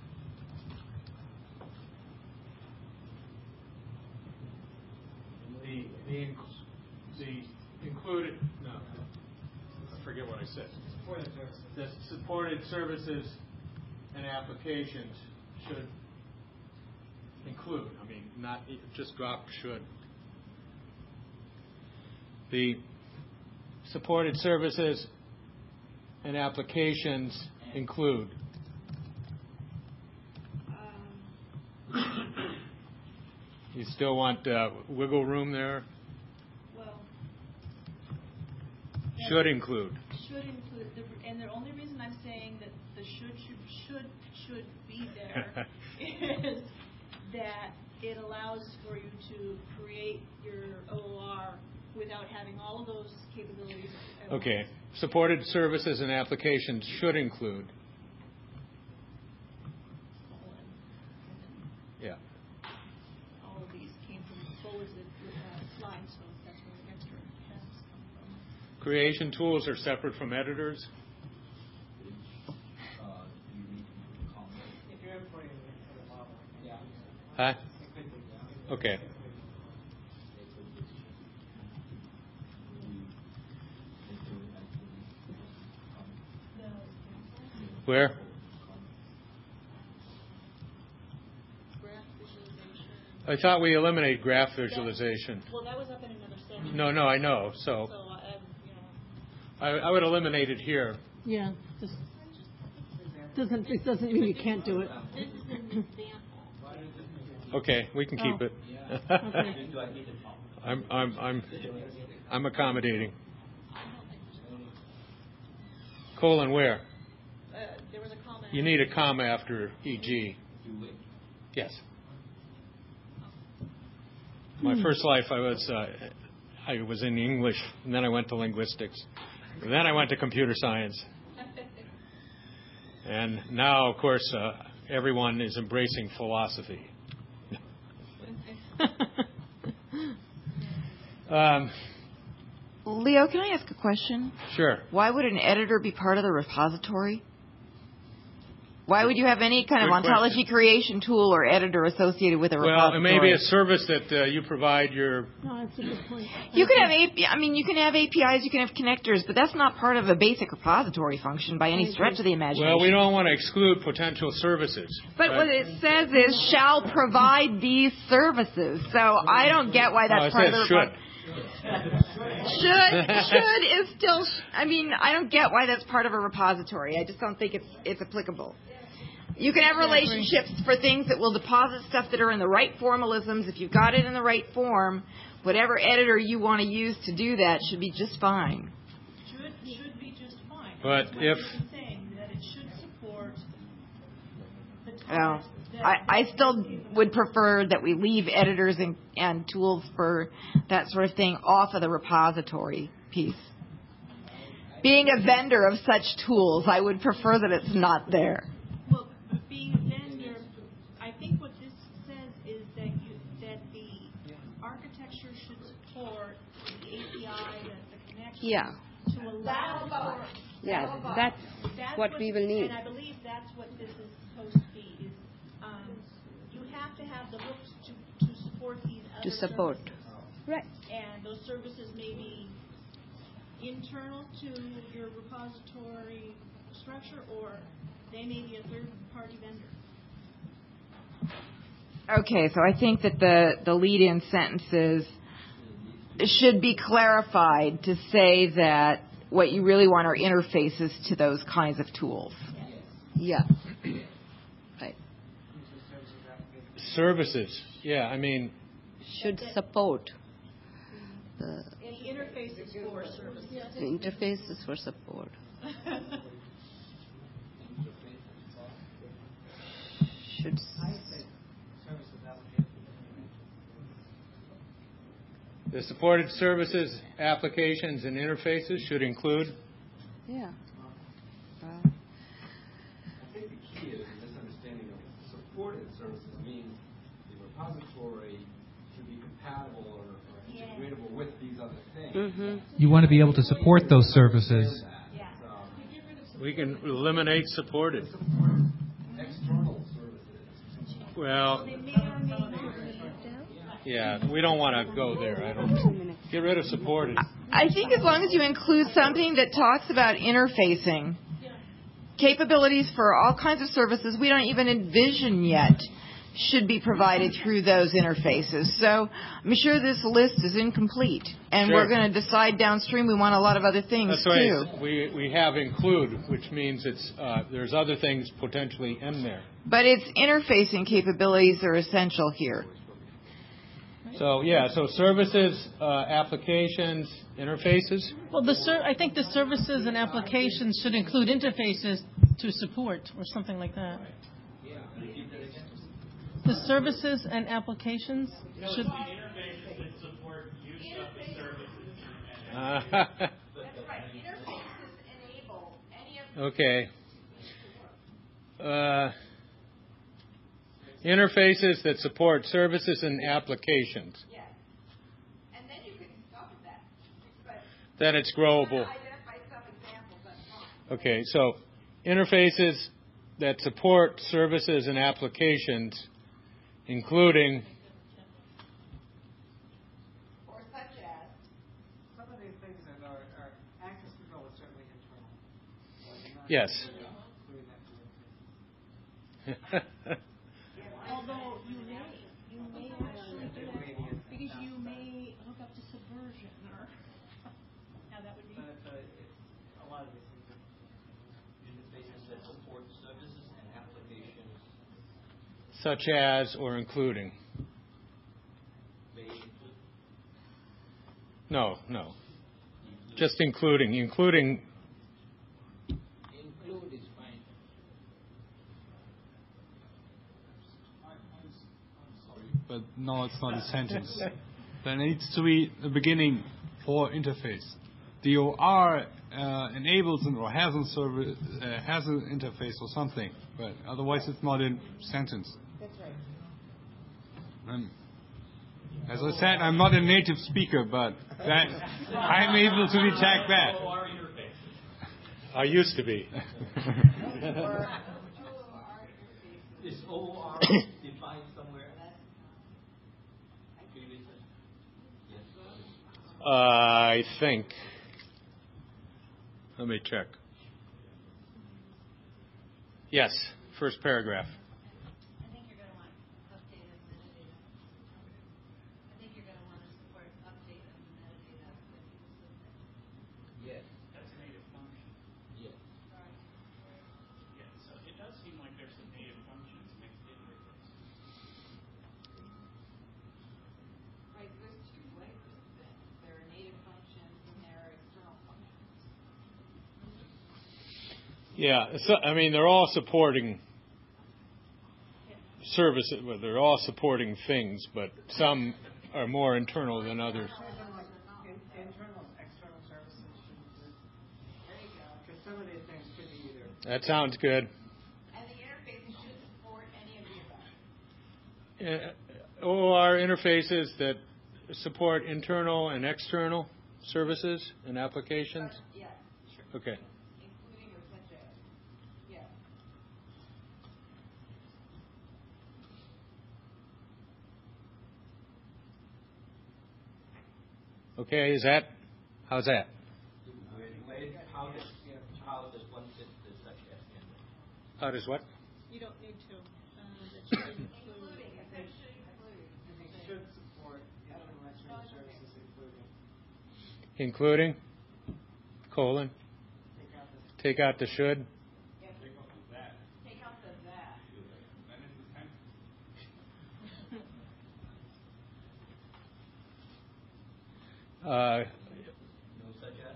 The included. No, I forget what I said. The supported services and applications should include. I mean, not just drop should. The supported services and applications include. You still want wiggle room there? Well, should include. Should include, and the only reason I'm saying that the should be there is that it allows for you to create your OOR without having all of those capabilities. Okay. Supported services and applications should include. Yeah. All of these came from bulleted slides, so that's where the extra has come from. Creation tools are separate from editors. If you're importing a model, yeah. Huh? Okay. Where? Graph visualization. I thought we eliminated graph visualization. Well, that was up in another section. No, I know. So I would eliminate it here. Yeah. It doesn't mean you can't do it. This is an example. Okay, we can keep it. Okay. I'm accommodating. Colon where? There was a comma. You need a comma after EG. Yes. My first life, I was in English, and then I went to linguistics, and then I went to computer science, and now, of course, everyone is embracing philosophy. Leo, can I ask a question? Sure. Why would an editor be part of the repository? Why would you have any kind of ontology creation tool or editor associated with a repository? Well, it may be a service that you provide your... No, that's a good point. You can have you can have APIs, you can have connectors, but that's not part of a basic repository function by any stretch of the imagination. Well, we don't want to exclude potential services. But right? what it says is, shall provide these services. So I don't get why that's part of the repository. Should is still. I don't get why that's part of a repository. I just don't think it's applicable. You can have relationships for things that will deposit stuff that are in the right formalisms. If you've got it in the right form, whatever editor you want to use to do that should be just fine. Should be just fine. But if saying that it should support the Well, I still would prefer that we leave editors and tools for that sort of thing off of the repository piece. Being a vendor of such tools, I would prefer that it's not there. Well, being a vendor, I think what this says is that the architecture should support the API, the connection, to allow for... Yeah, that's what we will need. And I believe that's what this is supposed to be. Is you have to have the hooks to support these other services. Right. And those services may be internal to your repository structure, or they may be a third-party vendor. Okay, so I think that the lead-in sentences should be clarified to say that what you really want are interfaces to those kinds of tools. Yeah. Right. Services. Yeah, I mean... Should support. Any interfaces for services. The interfaces for support. Should... The supported services, applications, and interfaces should include? Yeah. I think the key is a misunderstanding of supported services means the repository should be compatible or integratable with these other things. Mm-hmm. You want to be able to support those services. We can eliminate supported. External services. Well... Yeah, we don't want to go there. I don't. Get rid of supported. I think as long as you include something that talks about interfacing, capabilities for all kinds of services we don't even envision yet should be provided through those interfaces. So I'm sure this list is incomplete, and we're going to decide downstream we want a lot of other things That's right. We have include, which means it's there's other things potentially in there. But it's interfacing capabilities that are essential here. So, so services, applications, interfaces? Well, I think the services and applications should include interfaces to support or something like that. The services and applications should... Interfaces that support use of the services. That's right. Interfaces enable any of Okay. Interfaces that support services and applications. Yes. And then you can stop at that. But then it's growable. Identify some examples, that's fine. Okay, so interfaces that support services and applications, including... Or such as... Some of these things that are access control is certainly internal. Yes. Although you may actually do that because you may hook up to Subversion or how that would be. A lot of these things are interfaces that support services and applications. Such as or including. No. Just including. Include is fine. But no, it's not a sentence. There needs to be a beginning for interface. DOR enables or has an interface or something, but otherwise it's not a sentence. That's right. As I said, I'm not a native speaker, but I'm able to detect that. I used to be. Is OR defined somewhere? I think. Let me check. Yes, first paragraph. I think you're going to want update of metadata. I think you're going to want to support update of metadata. Yes. That's a native function. Yes. Yeah, so it does seem like there's some native functions mixed in with this. Right, there's two flavors of this. There are native functions and there are external functions. Yeah, so, I mean, they're all supporting services, well, they're all supporting things, but some are more internal than others. Internal and external services should include. There you go. Because some of these things could be either. That sounds good. And the interfaces should support any of the above. OR interfaces that support internal and external services and applications? Yeah. Sure. Okay. Including or such as. Yeah. Okay, how's that? How does one fit the such as in? How does what? You don't need to. It should support internal and external services, Including? Colon? Take out the should? Take out the that. No such as?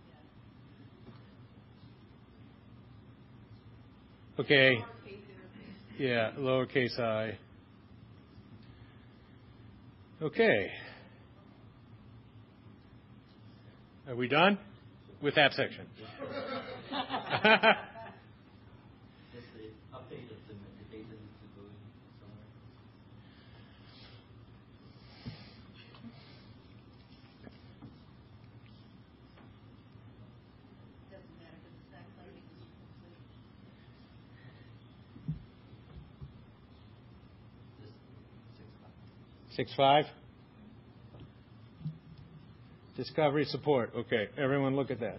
Okay. Yeah, lowercase I. Okay. Are we done with that section? Just the update of the data needs to go in somewhere. Doesn't matter because it's not claiming it's complete. 6.5. Discovery support. Okay, everyone look at that.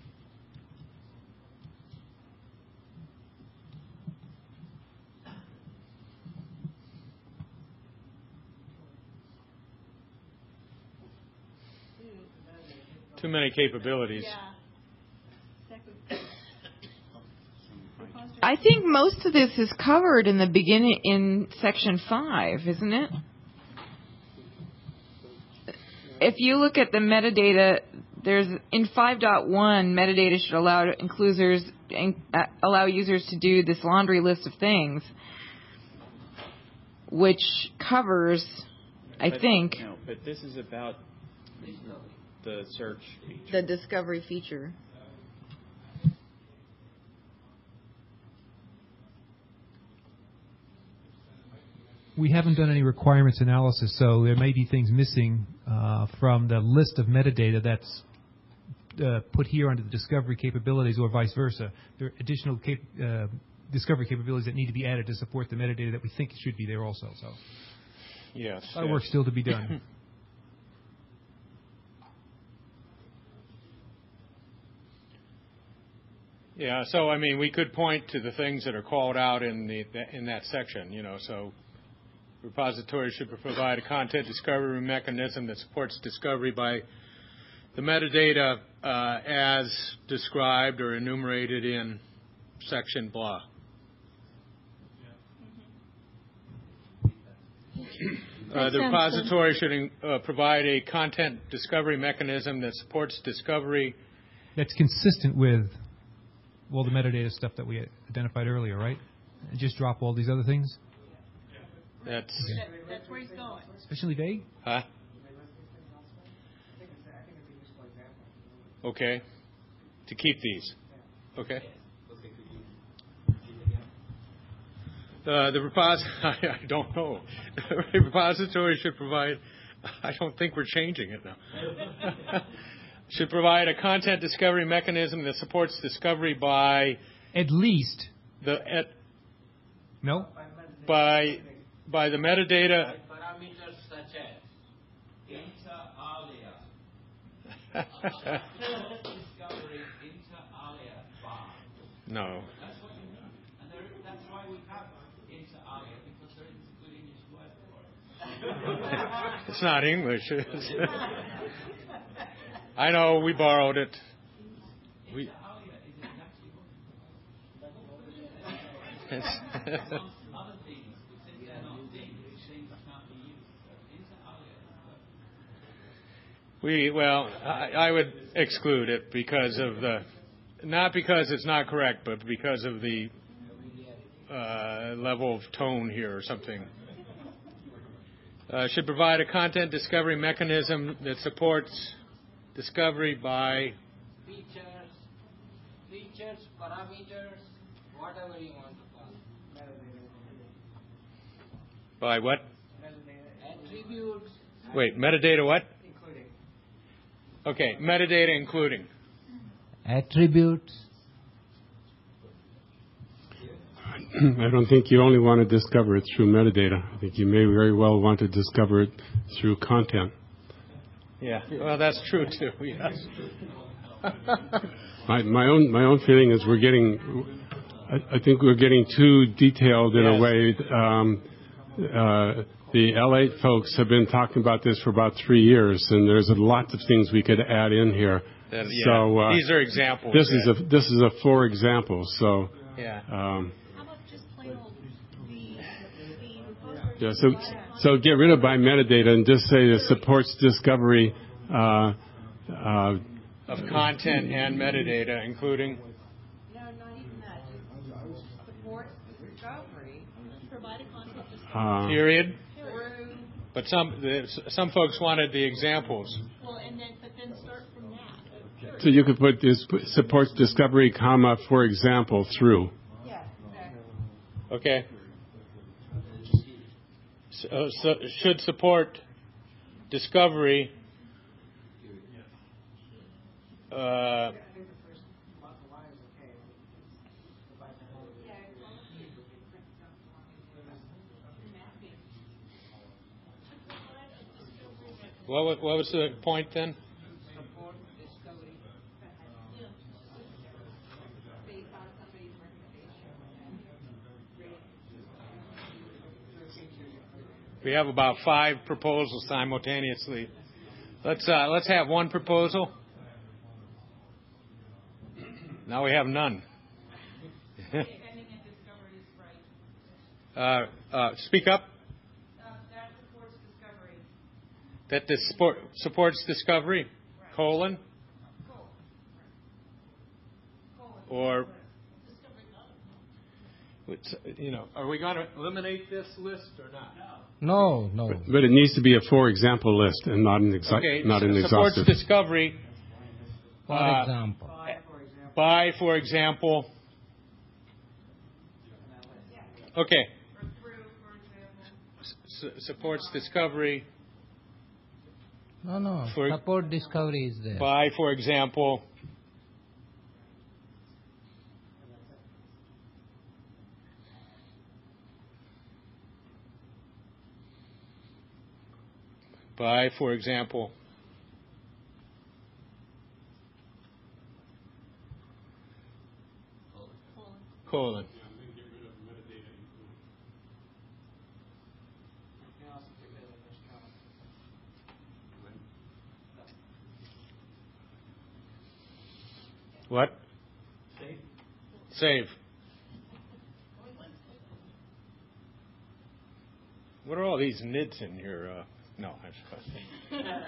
Too many capabilities. I think most of this is covered in the beginning in section 5, isn't it? If you look at the metadata, there's in 5.1, metadata should allow users to do this laundry list of things, which covers, I think. No, but this is about the search feature. The discovery feature. We haven't done any requirements analysis, so there may be things missing from the list of metadata that's put here under the discovery capabilities or vice versa. There are additional discovery capabilities that need to be added to support the metadata that we think should be there also. So, yes, a lot of work still to be done. Yeah, so I mean, we could point to the things that are called out in that section, so repository should provide a content discovery mechanism that supports discovery by the metadata as described or enumerated in section blah. The repository should provide a content discovery mechanism that supports discovery. That's consistent with all the metadata stuff that we identified earlier, right? And just drop all these other things? That's where he's going. Especially vague? Huh? Okay. To keep these. Okay. The repository, I don't know. The repository should provide, I don't think we're changing it now. Should provide a content discovery mechanism that supports discovery by at least no by the metadata. Parameters such as inter alia. Discovery inter alia bar. No. That's what you mean, and that's why we have inter alia, because there isn't a good English word for it. It's not English. I know, we borrowed it. We. I would exclude it because of not because it's not correct, but because of the level of tone here or something. Should provide a content discovery mechanism that supports discovery by features, parameters, whatever you want to call. By what? Attributes. Wait, metadata what? Including. Okay, metadata including. Attributes. I don't think you only want to discover it through metadata. I think you may very well want to discover it through content. Yeah, well, that's true too. Yes. My own feeling is we're getting. I think we're getting too detailed in a way. The L8 folks have been talking about this for about 3 years, and there's lots of things we could add in here. Yeah. So these are examples. This is a for example. So. Yeah. How about just plain old the Yeah. So get rid of by metadata and just say it supports discovery of content and metadata, including. No, not even that. Just support discovery. Provide a content discovery. Period. But some folks wanted the examples. Well, but then start from that. So you could put this supports discovery, comma, for example, through. Yeah, exactly. Okay. So should support discovery. What was the point then? Support discovery. We have about 5 proposals simultaneously. Let's have one proposal. Now we have none. Speak up. That supports discovery. That this supports discovery, colon. Or, are we going to eliminate this list or not? No. But it needs to be a for example list and not an exhaustive. Supports discovery. For example. By, for example. Okay. Supports discovery. No. Support discovery is there. By, for example. By, for example. Colon. What? Save. What are all these nids in here? No, I'm just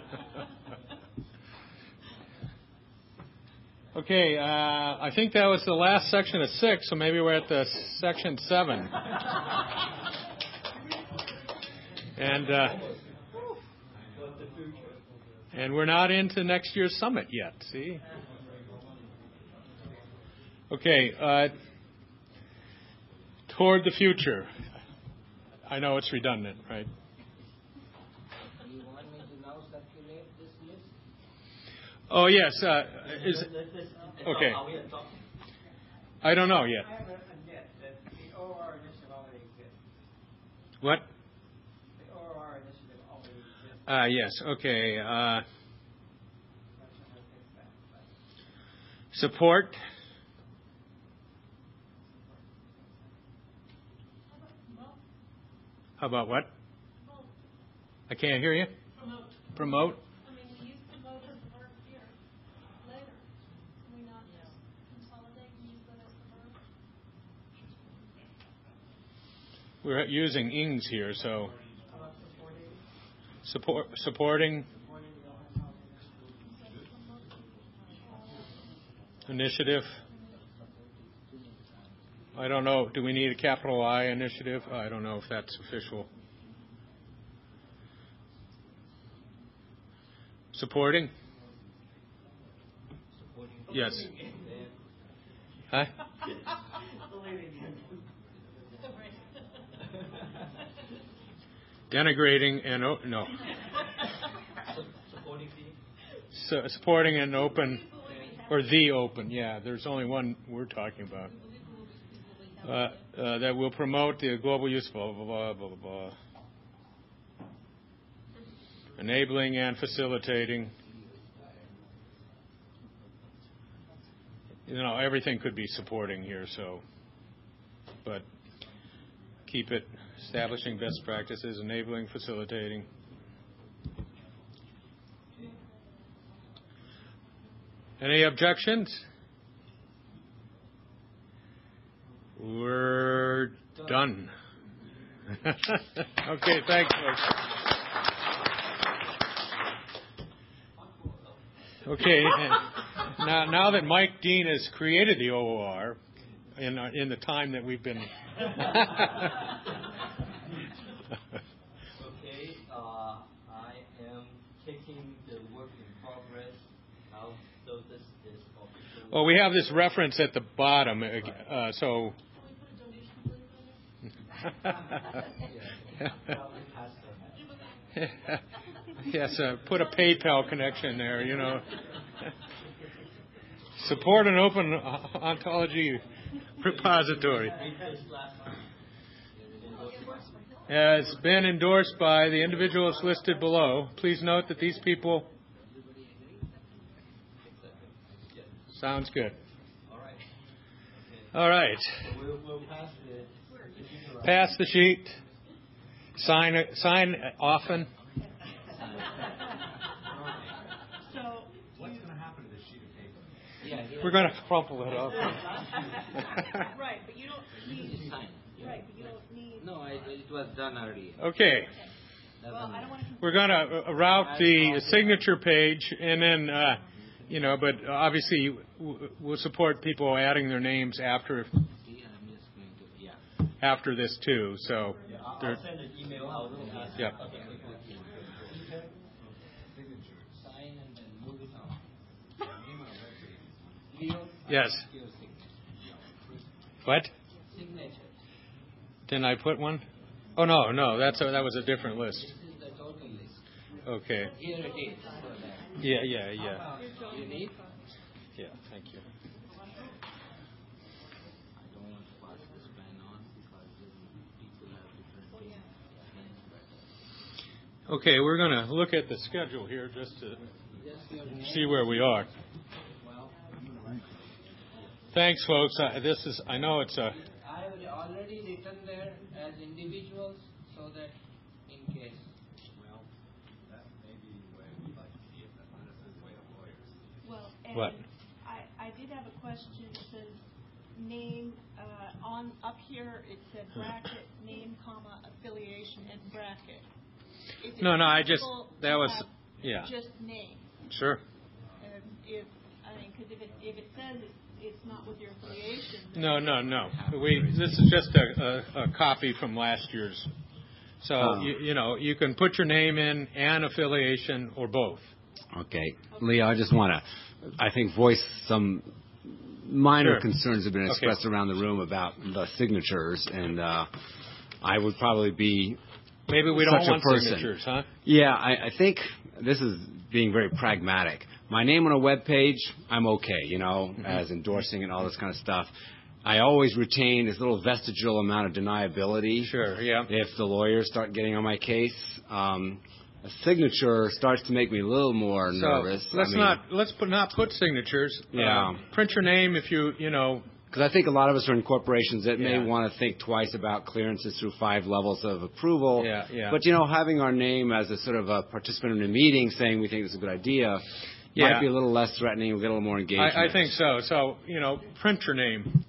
Okay, I think that was the last section of 6, so maybe we're at the section 7. And we're not into next year's summit yet, see? Okay, toward the future. I know it's redundant, right? You want me to now circulate this list? Oh, yes. Okay. I don't know yet. I have a admit that the OR initiative already exists. What? The OR initiative already exists. Yes. Okay. Support. How about what? I can't hear you. Promote. I mean, we use promote as the verb here. Later. Can we not just consolidate and use that as the verb? We're using ings here, so supporting initiative. I don't know. Do we need a capital I initiative? I don't know if that's official. Supporting? Yes. Huh? Denigrating and no. Supporting an open or the open. Yeah, there's only one we're talking about. That will promote the global use, blah, blah, blah, blah, blah, blah. Enabling and facilitating. Everything could be supporting here, so. But keep it establishing best practices, enabling, facilitating. Any objections? We're done. Okay, thanks, folks. Okay, now that Mike Dean has created the OOR in the time that we've been. Okay, I am taking the work in progress out, so this is official. Well, we have this reference at the bottom, so. Yes, put a PayPal connection there, Support an open ontology repository. It's been endorsed by the individuals listed below. Please note that these people. Sounds good. All right. We'll pass the sheet. Sign often. So what's going to happen to the sheet of paper? We're going to crumple it up. Right, but you don't need. Right, but you don't need. No, it was done earlier. Okay. Well, I don't want to. We're going to route the signature page, and then, but obviously we'll support people adding their names after this too. So. I'll send an email out. Yep. Sign and then move it on. Yes. What? Signature. Didn't I put one? Oh no, that was a different list. This is the total list. Okay. Here it is. Yeah. You need? Yeah, thank you. Okay, we're going to look at the schedule here just to see where we are. Thanks, folks. I know it's a. I have already written there as individuals so that in case. Well, that may be the way we'd like to see it, but this is the way of lawyers. Well, and what? I did have a question. It says name on up here. It said bracket name, comma affiliation and bracket. No, that was just name. Sure. Because if it says it's not with your affiliation. No. This is just a copy from last year's. So you can put your name in and affiliation or both. Okay, Leo, I just want to, I think, voice some minor concerns have been expressed around the room about the signatures, and I would probably be. Maybe we don't want signatures, huh? Yeah, I think this is being very pragmatic. My name on a web page, I'm okay, as endorsing and all this kind of stuff. I always retain this little vestigial amount of deniability. Sure, yeah. If the lawyers start getting on my case, a signature starts to make me a little more nervous. Let's not put signatures. Yeah. Print your name if you. Because I think a lot of us are in corporations that may want to think twice about clearances through 5 levels of approval. Yeah. But, having our name as a sort of a participant in a meeting saying we think it's a good idea might be a little less threatening. We'll get a little more engagement. I think so. So, print your name.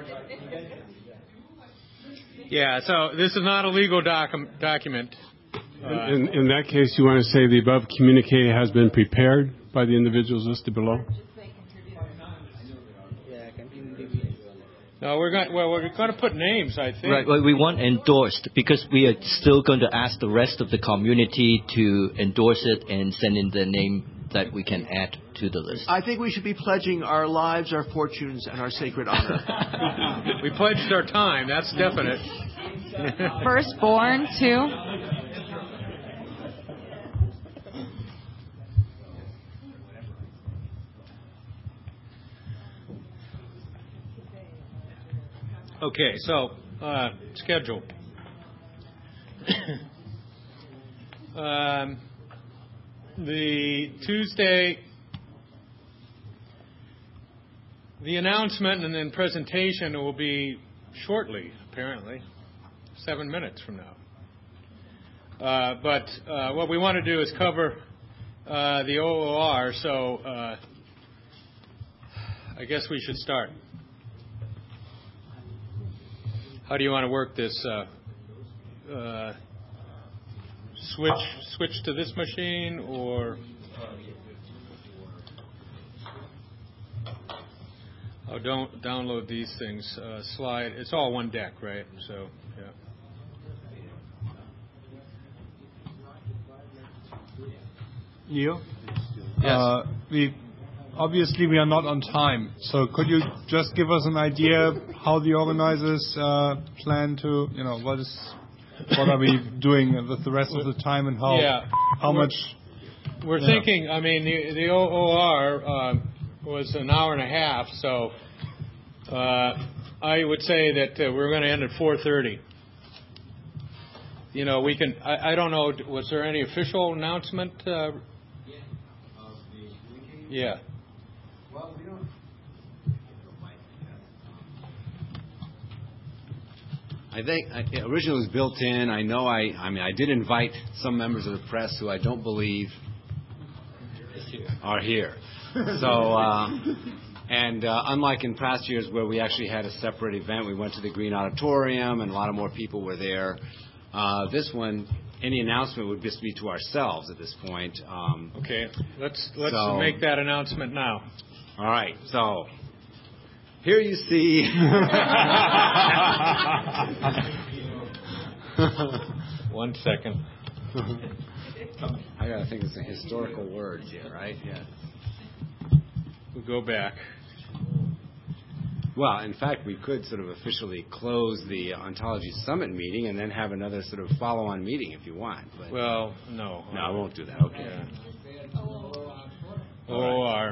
Yeah, so this is not a legal document. In that case, you want to say the above communique has been prepared by the individuals listed below? No, we're going to put names, I think. Right. Well, we want endorsed because we are still going to ask the rest of the community to endorse it and send in the name that we can add to the list. I think we should be pledging our lives, our fortunes, and our sacred honor. We pledged our time. That's definite. Firstborn, too. Okay, so schedule. The Tuesday, the announcement and then presentation will be shortly, apparently, 7 minutes from now. But what we want to do is cover the OOR, so I guess we should start. How do you want to work this? Switch to this machine, or don't download these things. Slide. It's all one deck, right? So yeah. Leo? Yes. Obviously, we are not on time. So could you just give us an idea how the organizers plan to, what are we doing with the rest of the time and how much? We're thinking, the OOR was an hour and a half, so I would say that we're going to end at 4:30. We can, I don't know, was there any official announcement? Yeah. Well, we don't. I think originally it was built in. I know. I did invite some members of the press who I don't believe are here. So, and unlike in past years where we actually had a separate event, we went to the Green Auditorium and a lot of more people were there. This one, any announcement would just be to ourselves at this point. Okay, let's make that announcement now. All right, so here you see. One second. I gotta think it's a historical words here, right? Yeah. We'll go back. Well, in fact, we could sort of officially close the Ontology Summit meeting and then have another sort of follow-on meeting if you want. But well, no. No, I won't do that. Okay. Yeah. OOR.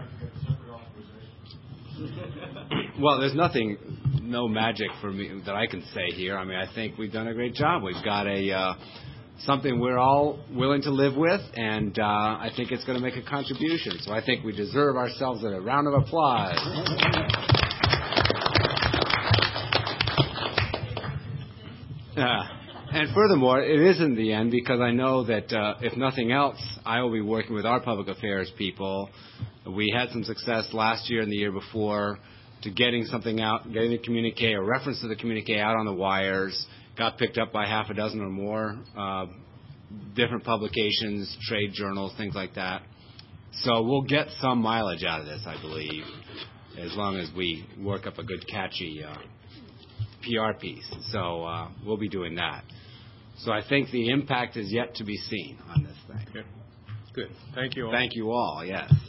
Well, there's no magic for me that I can say here. I think we've done a great job. We've got something we're all willing to live with, and I think it's going to make a contribution. So I think we deserve ourselves a round of applause. And furthermore, it isn't the end because I know that if nothing else, I will be working with our public affairs people. We had some success last year and the year before to getting something out, getting the communique, a reference to the communique out on the wires, got picked up by half a dozen or more different publications, trade journals, things like that. So we'll get some mileage out of this, I believe, as long as we work up a good, catchy PR piece. So we'll be doing that. So I think the impact is yet to be seen on this thing. Okay. Good. Thank you all. Thank you all, yes.